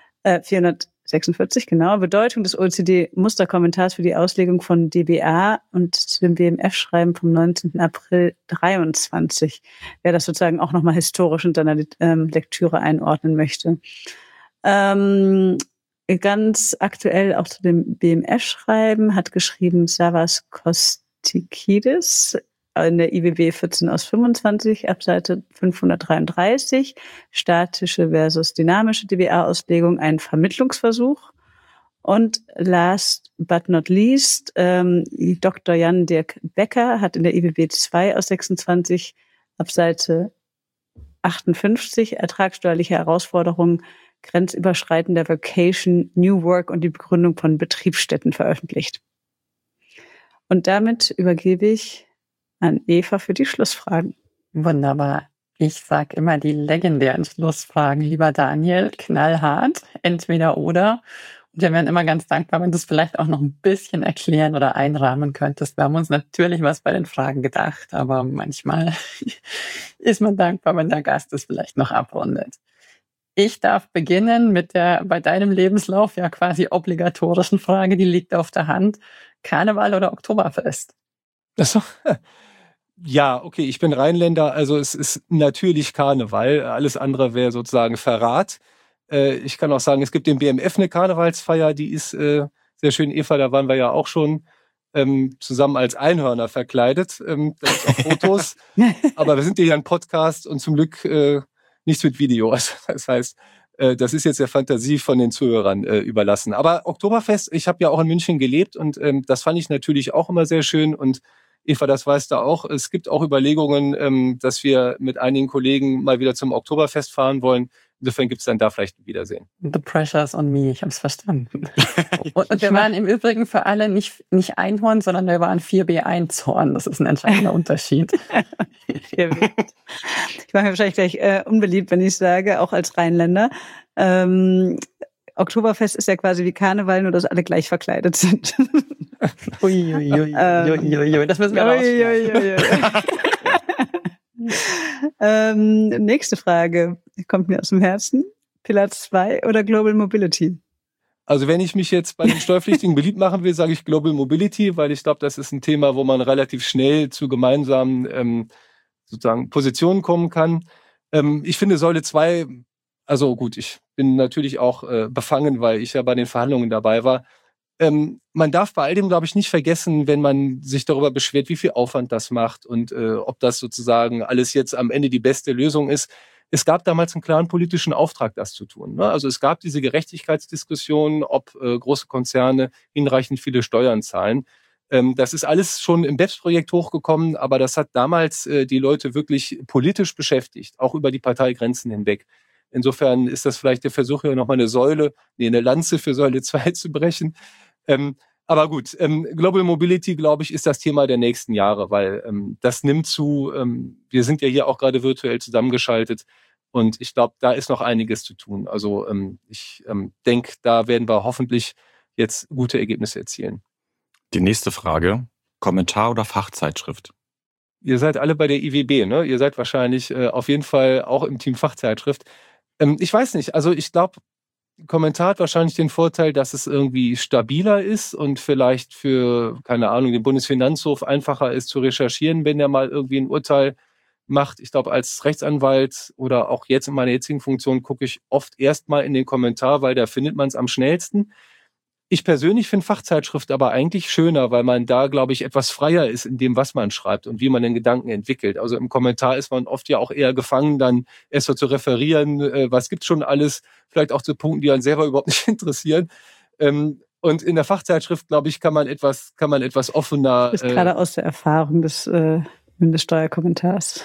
genau, Bedeutung des OECD-Musterkommentars für die Auslegung von DBA und zu dem BMF-Schreiben vom 19. April 23. Wer das sozusagen auch nochmal historisch in seiner Lektüre einordnen möchte. Ganz aktuell auch zu dem BMF-Schreiben hat geschrieben Savas Kostikidis in der IWB 14 aus 25 ab Seite 533, statische versus dynamische DBA-Auslegung, ein Vermittlungsversuch. Und last but not least, Dr. Jan-Dirk Becker hat in der IWB 2 aus 26 ab Seite 58 ertragssteuerliche Herausforderungen grenzüberschreitender Vacation, New Work und die Begründung von Betriebsstätten veröffentlicht. Und damit übergebe ich an Eva für die Schlussfragen. Wunderbar. Ich sag immer die legendären Schlussfragen, lieber Daniel, knallhart, entweder oder. Und wir wären immer ganz dankbar, wenn du es vielleicht auch noch ein bisschen erklären oder einrahmen könntest. Wir haben uns natürlich was bei den Fragen gedacht, aber manchmal ist man dankbar, wenn der Gast es vielleicht noch abrundet. Ich darf beginnen mit der bei deinem Lebenslauf ja quasi obligatorischen Frage, die liegt auf der Hand. Karneval oder Oktoberfest? Achso. Ja, okay, ich bin Rheinländer, also es ist natürlich Karneval. Alles andere wäre sozusagen Verrat. Ich kann auch sagen, es gibt im BMF eine Karnevalsfeier, die ist sehr schön. Eva, da waren wir ja auch schon zusammen als Einhörner verkleidet. Da gibt's auch Fotos. Aber wir sind ja ein Podcast und zum Glück nichts mit Video. Das heißt, das ist jetzt der Fantasie von den Zuhörern überlassen. Aber Oktoberfest, ich habe ja auch in München gelebt und das fand ich natürlich auch immer sehr schön. Und Eva, das weißt du auch. Es gibt auch Überlegungen, dass wir mit einigen Kollegen mal wieder zum Oktoberfest fahren wollen. Insofern gibt es dann da vielleicht ein Wiedersehen. The pressure's on me, ich habe es verstanden. Und wir waren im Übrigen für alle nicht Einhorn, sondern wir waren 4B1-Horn. Das ist ein entscheidender Unterschied. Ich mache mir wahrscheinlich gleich unbeliebt, wenn ich sage, auch als Rheinländer. Oktoberfest ist ja quasi wie Karneval, nur dass alle gleich verkleidet sind. Uiuiuiui, das müssen wir rausschneiden. Nächste Frage, kommt mir aus dem Herzen. Pillar 2 oder Global Mobility? Also wenn ich mich jetzt bei den Steuerpflichtigen beliebt machen will, sage ich Global Mobility, weil ich glaube, das ist ein Thema, wo man relativ schnell zu gemeinsamen sozusagen Positionen kommen kann. Ich finde Säule 2, also gut, ich bin natürlich auch befangen, weil ich ja bei den Verhandlungen dabei war. Man darf bei all dem, glaube ich, nicht vergessen, wenn man sich darüber beschwert, wie viel Aufwand das macht und ob das sozusagen alles jetzt am Ende die beste Lösung ist. Es gab damals einen klaren politischen Auftrag, das zu tun. Ne? Also es gab diese Gerechtigkeitsdiskussion, ob große Konzerne hinreichend viele Steuern zahlen. Das ist alles schon im BEPS-Projekt hochgekommen, aber das hat damals die Leute wirklich politisch beschäftigt, auch über die Parteigrenzen hinweg. Insofern ist das vielleicht der Versuch, hier nochmal eine Lanze für Säule 2 zu brechen. Aber gut, Global Mobility, glaube ich, ist das Thema der nächsten Jahre, weil das nimmt zu. Wir sind ja hier auch gerade virtuell zusammengeschaltet und ich glaube, da ist noch einiges zu tun. Also ich denke, da werden wir hoffentlich jetzt gute Ergebnisse erzielen. Die nächste Frage, Kommentar oder Fachzeitschrift? Ihr seid alle bei der IWB, ne? Ihr seid wahrscheinlich auf jeden Fall auch im Team Fachzeitschrift. Ich weiß nicht, also ich glaube, Kommentar hat wahrscheinlich den Vorteil, dass es irgendwie stabiler ist und vielleicht für, keine Ahnung, den Bundesfinanzhof einfacher ist zu recherchieren, wenn er mal irgendwie ein Urteil macht. Ich glaube, als Rechtsanwalt oder auch jetzt in meiner jetzigen Funktion gucke ich oft erstmal in den Kommentar, weil da findet man es am schnellsten. Ich persönlich finde Fachzeitschrift aber eigentlich schöner, weil man da, glaube ich, etwas freier ist in dem, was man schreibt und wie man den Gedanken entwickelt. Also im Kommentar ist man oft ja auch eher gefangen, dann erst so zu referieren, was gibt's schon alles, vielleicht auch zu Punkten, die einen selber überhaupt nicht interessieren. Und in der Fachzeitschrift, glaube ich, kann man etwas offener. Das ist gerade aus der Erfahrung des Steuerkommentars.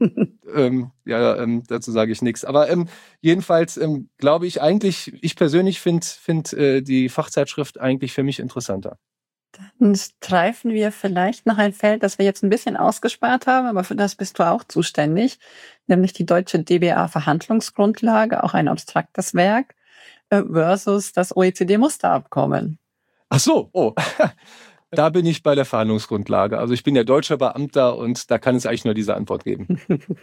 Dazu sage ich nichts. Aber jedenfalls glaube ich eigentlich, ich persönlich finde die Fachzeitschrift eigentlich für mich interessanter. Dann streifen wir vielleicht noch ein Feld, das wir jetzt ein bisschen ausgespart haben, aber für das bist du auch zuständig, nämlich die deutsche DBA-Verhandlungsgrundlage, auch ein abstraktes Werk, versus das OECD-Musterabkommen. Ach so, oh. Da bin ich bei der Verhandlungsgrundlage. Also ich bin ja deutscher Beamter und da kann es eigentlich nur diese Antwort geben.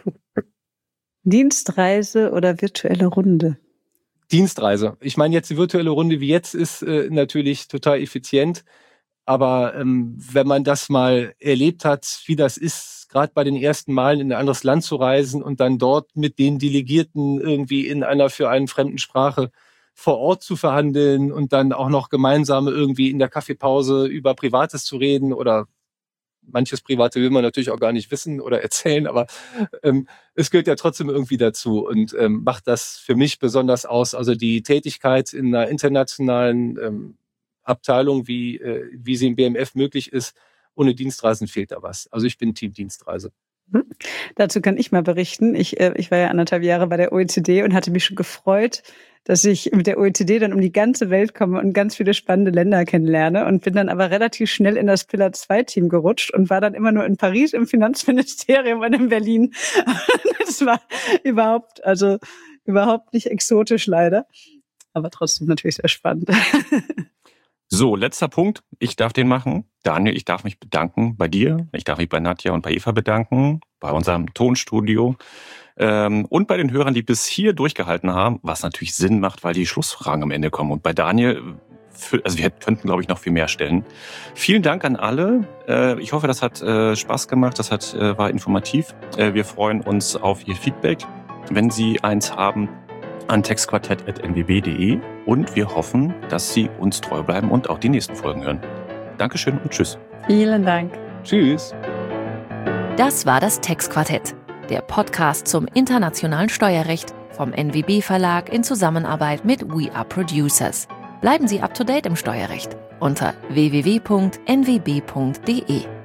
Dienstreise oder virtuelle Runde? Dienstreise. Ich meine, jetzt die virtuelle Runde wie jetzt ist natürlich total effizient. Aber wenn man das mal erlebt hat, wie das ist, gerade bei den ersten Malen in ein anderes Land zu reisen und dann dort mit den Delegierten irgendwie in einer für einen fremden Sprache vor Ort zu verhandeln und dann auch noch gemeinsam irgendwie in der Kaffeepause über Privates zu reden oder manches Private will man natürlich auch gar nicht wissen oder erzählen, aber es gehört ja trotzdem irgendwie dazu und macht das für mich besonders aus. Also die Tätigkeit in einer internationalen Abteilung, wie sie im BMF möglich ist, ohne Dienstreisen fehlt da was. Also ich bin Team Dienstreise. Dazu kann ich mal berichten. Ich war ja 1,5 Jahre bei der OECD und hatte mich schon gefreut, dass ich mit der OECD dann um die ganze Welt komme und ganz viele spannende Länder kennenlerne und bin dann aber relativ schnell in das Pillar 2 Team gerutscht und war dann immer nur in Paris im Finanzministerium und in Berlin. Das war überhaupt nicht exotisch leider, aber trotzdem natürlich sehr spannend. So, letzter Punkt. Ich darf den machen. Daniel, ich darf mich bedanken bei dir. Ich darf mich bei Nadja und bei Eva bedanken, bei unserem Tonstudio und bei den Hörern, die bis hier durchgehalten haben, was natürlich Sinn macht, weil die Schlussfragen am Ende kommen. Und bei Daniel, wir könnten, glaube ich, noch viel mehr stellen. Vielen Dank an alle. Ich hoffe, das hat Spaß gemacht, war informativ. Wir freuen uns auf Ihr Feedback, wenn Sie eins haben, an textquartett@nwb.de und wir hoffen, dass Sie uns treu bleiben und auch die nächsten Folgen hören. Dankeschön und tschüss. Vielen Dank. Tschüss. Das war das Textquartett, der Podcast zum internationalen Steuerrecht vom NWB Verlag in Zusammenarbeit mit We Are Producers. Bleiben Sie up to date im Steuerrecht unter www.nwb.de.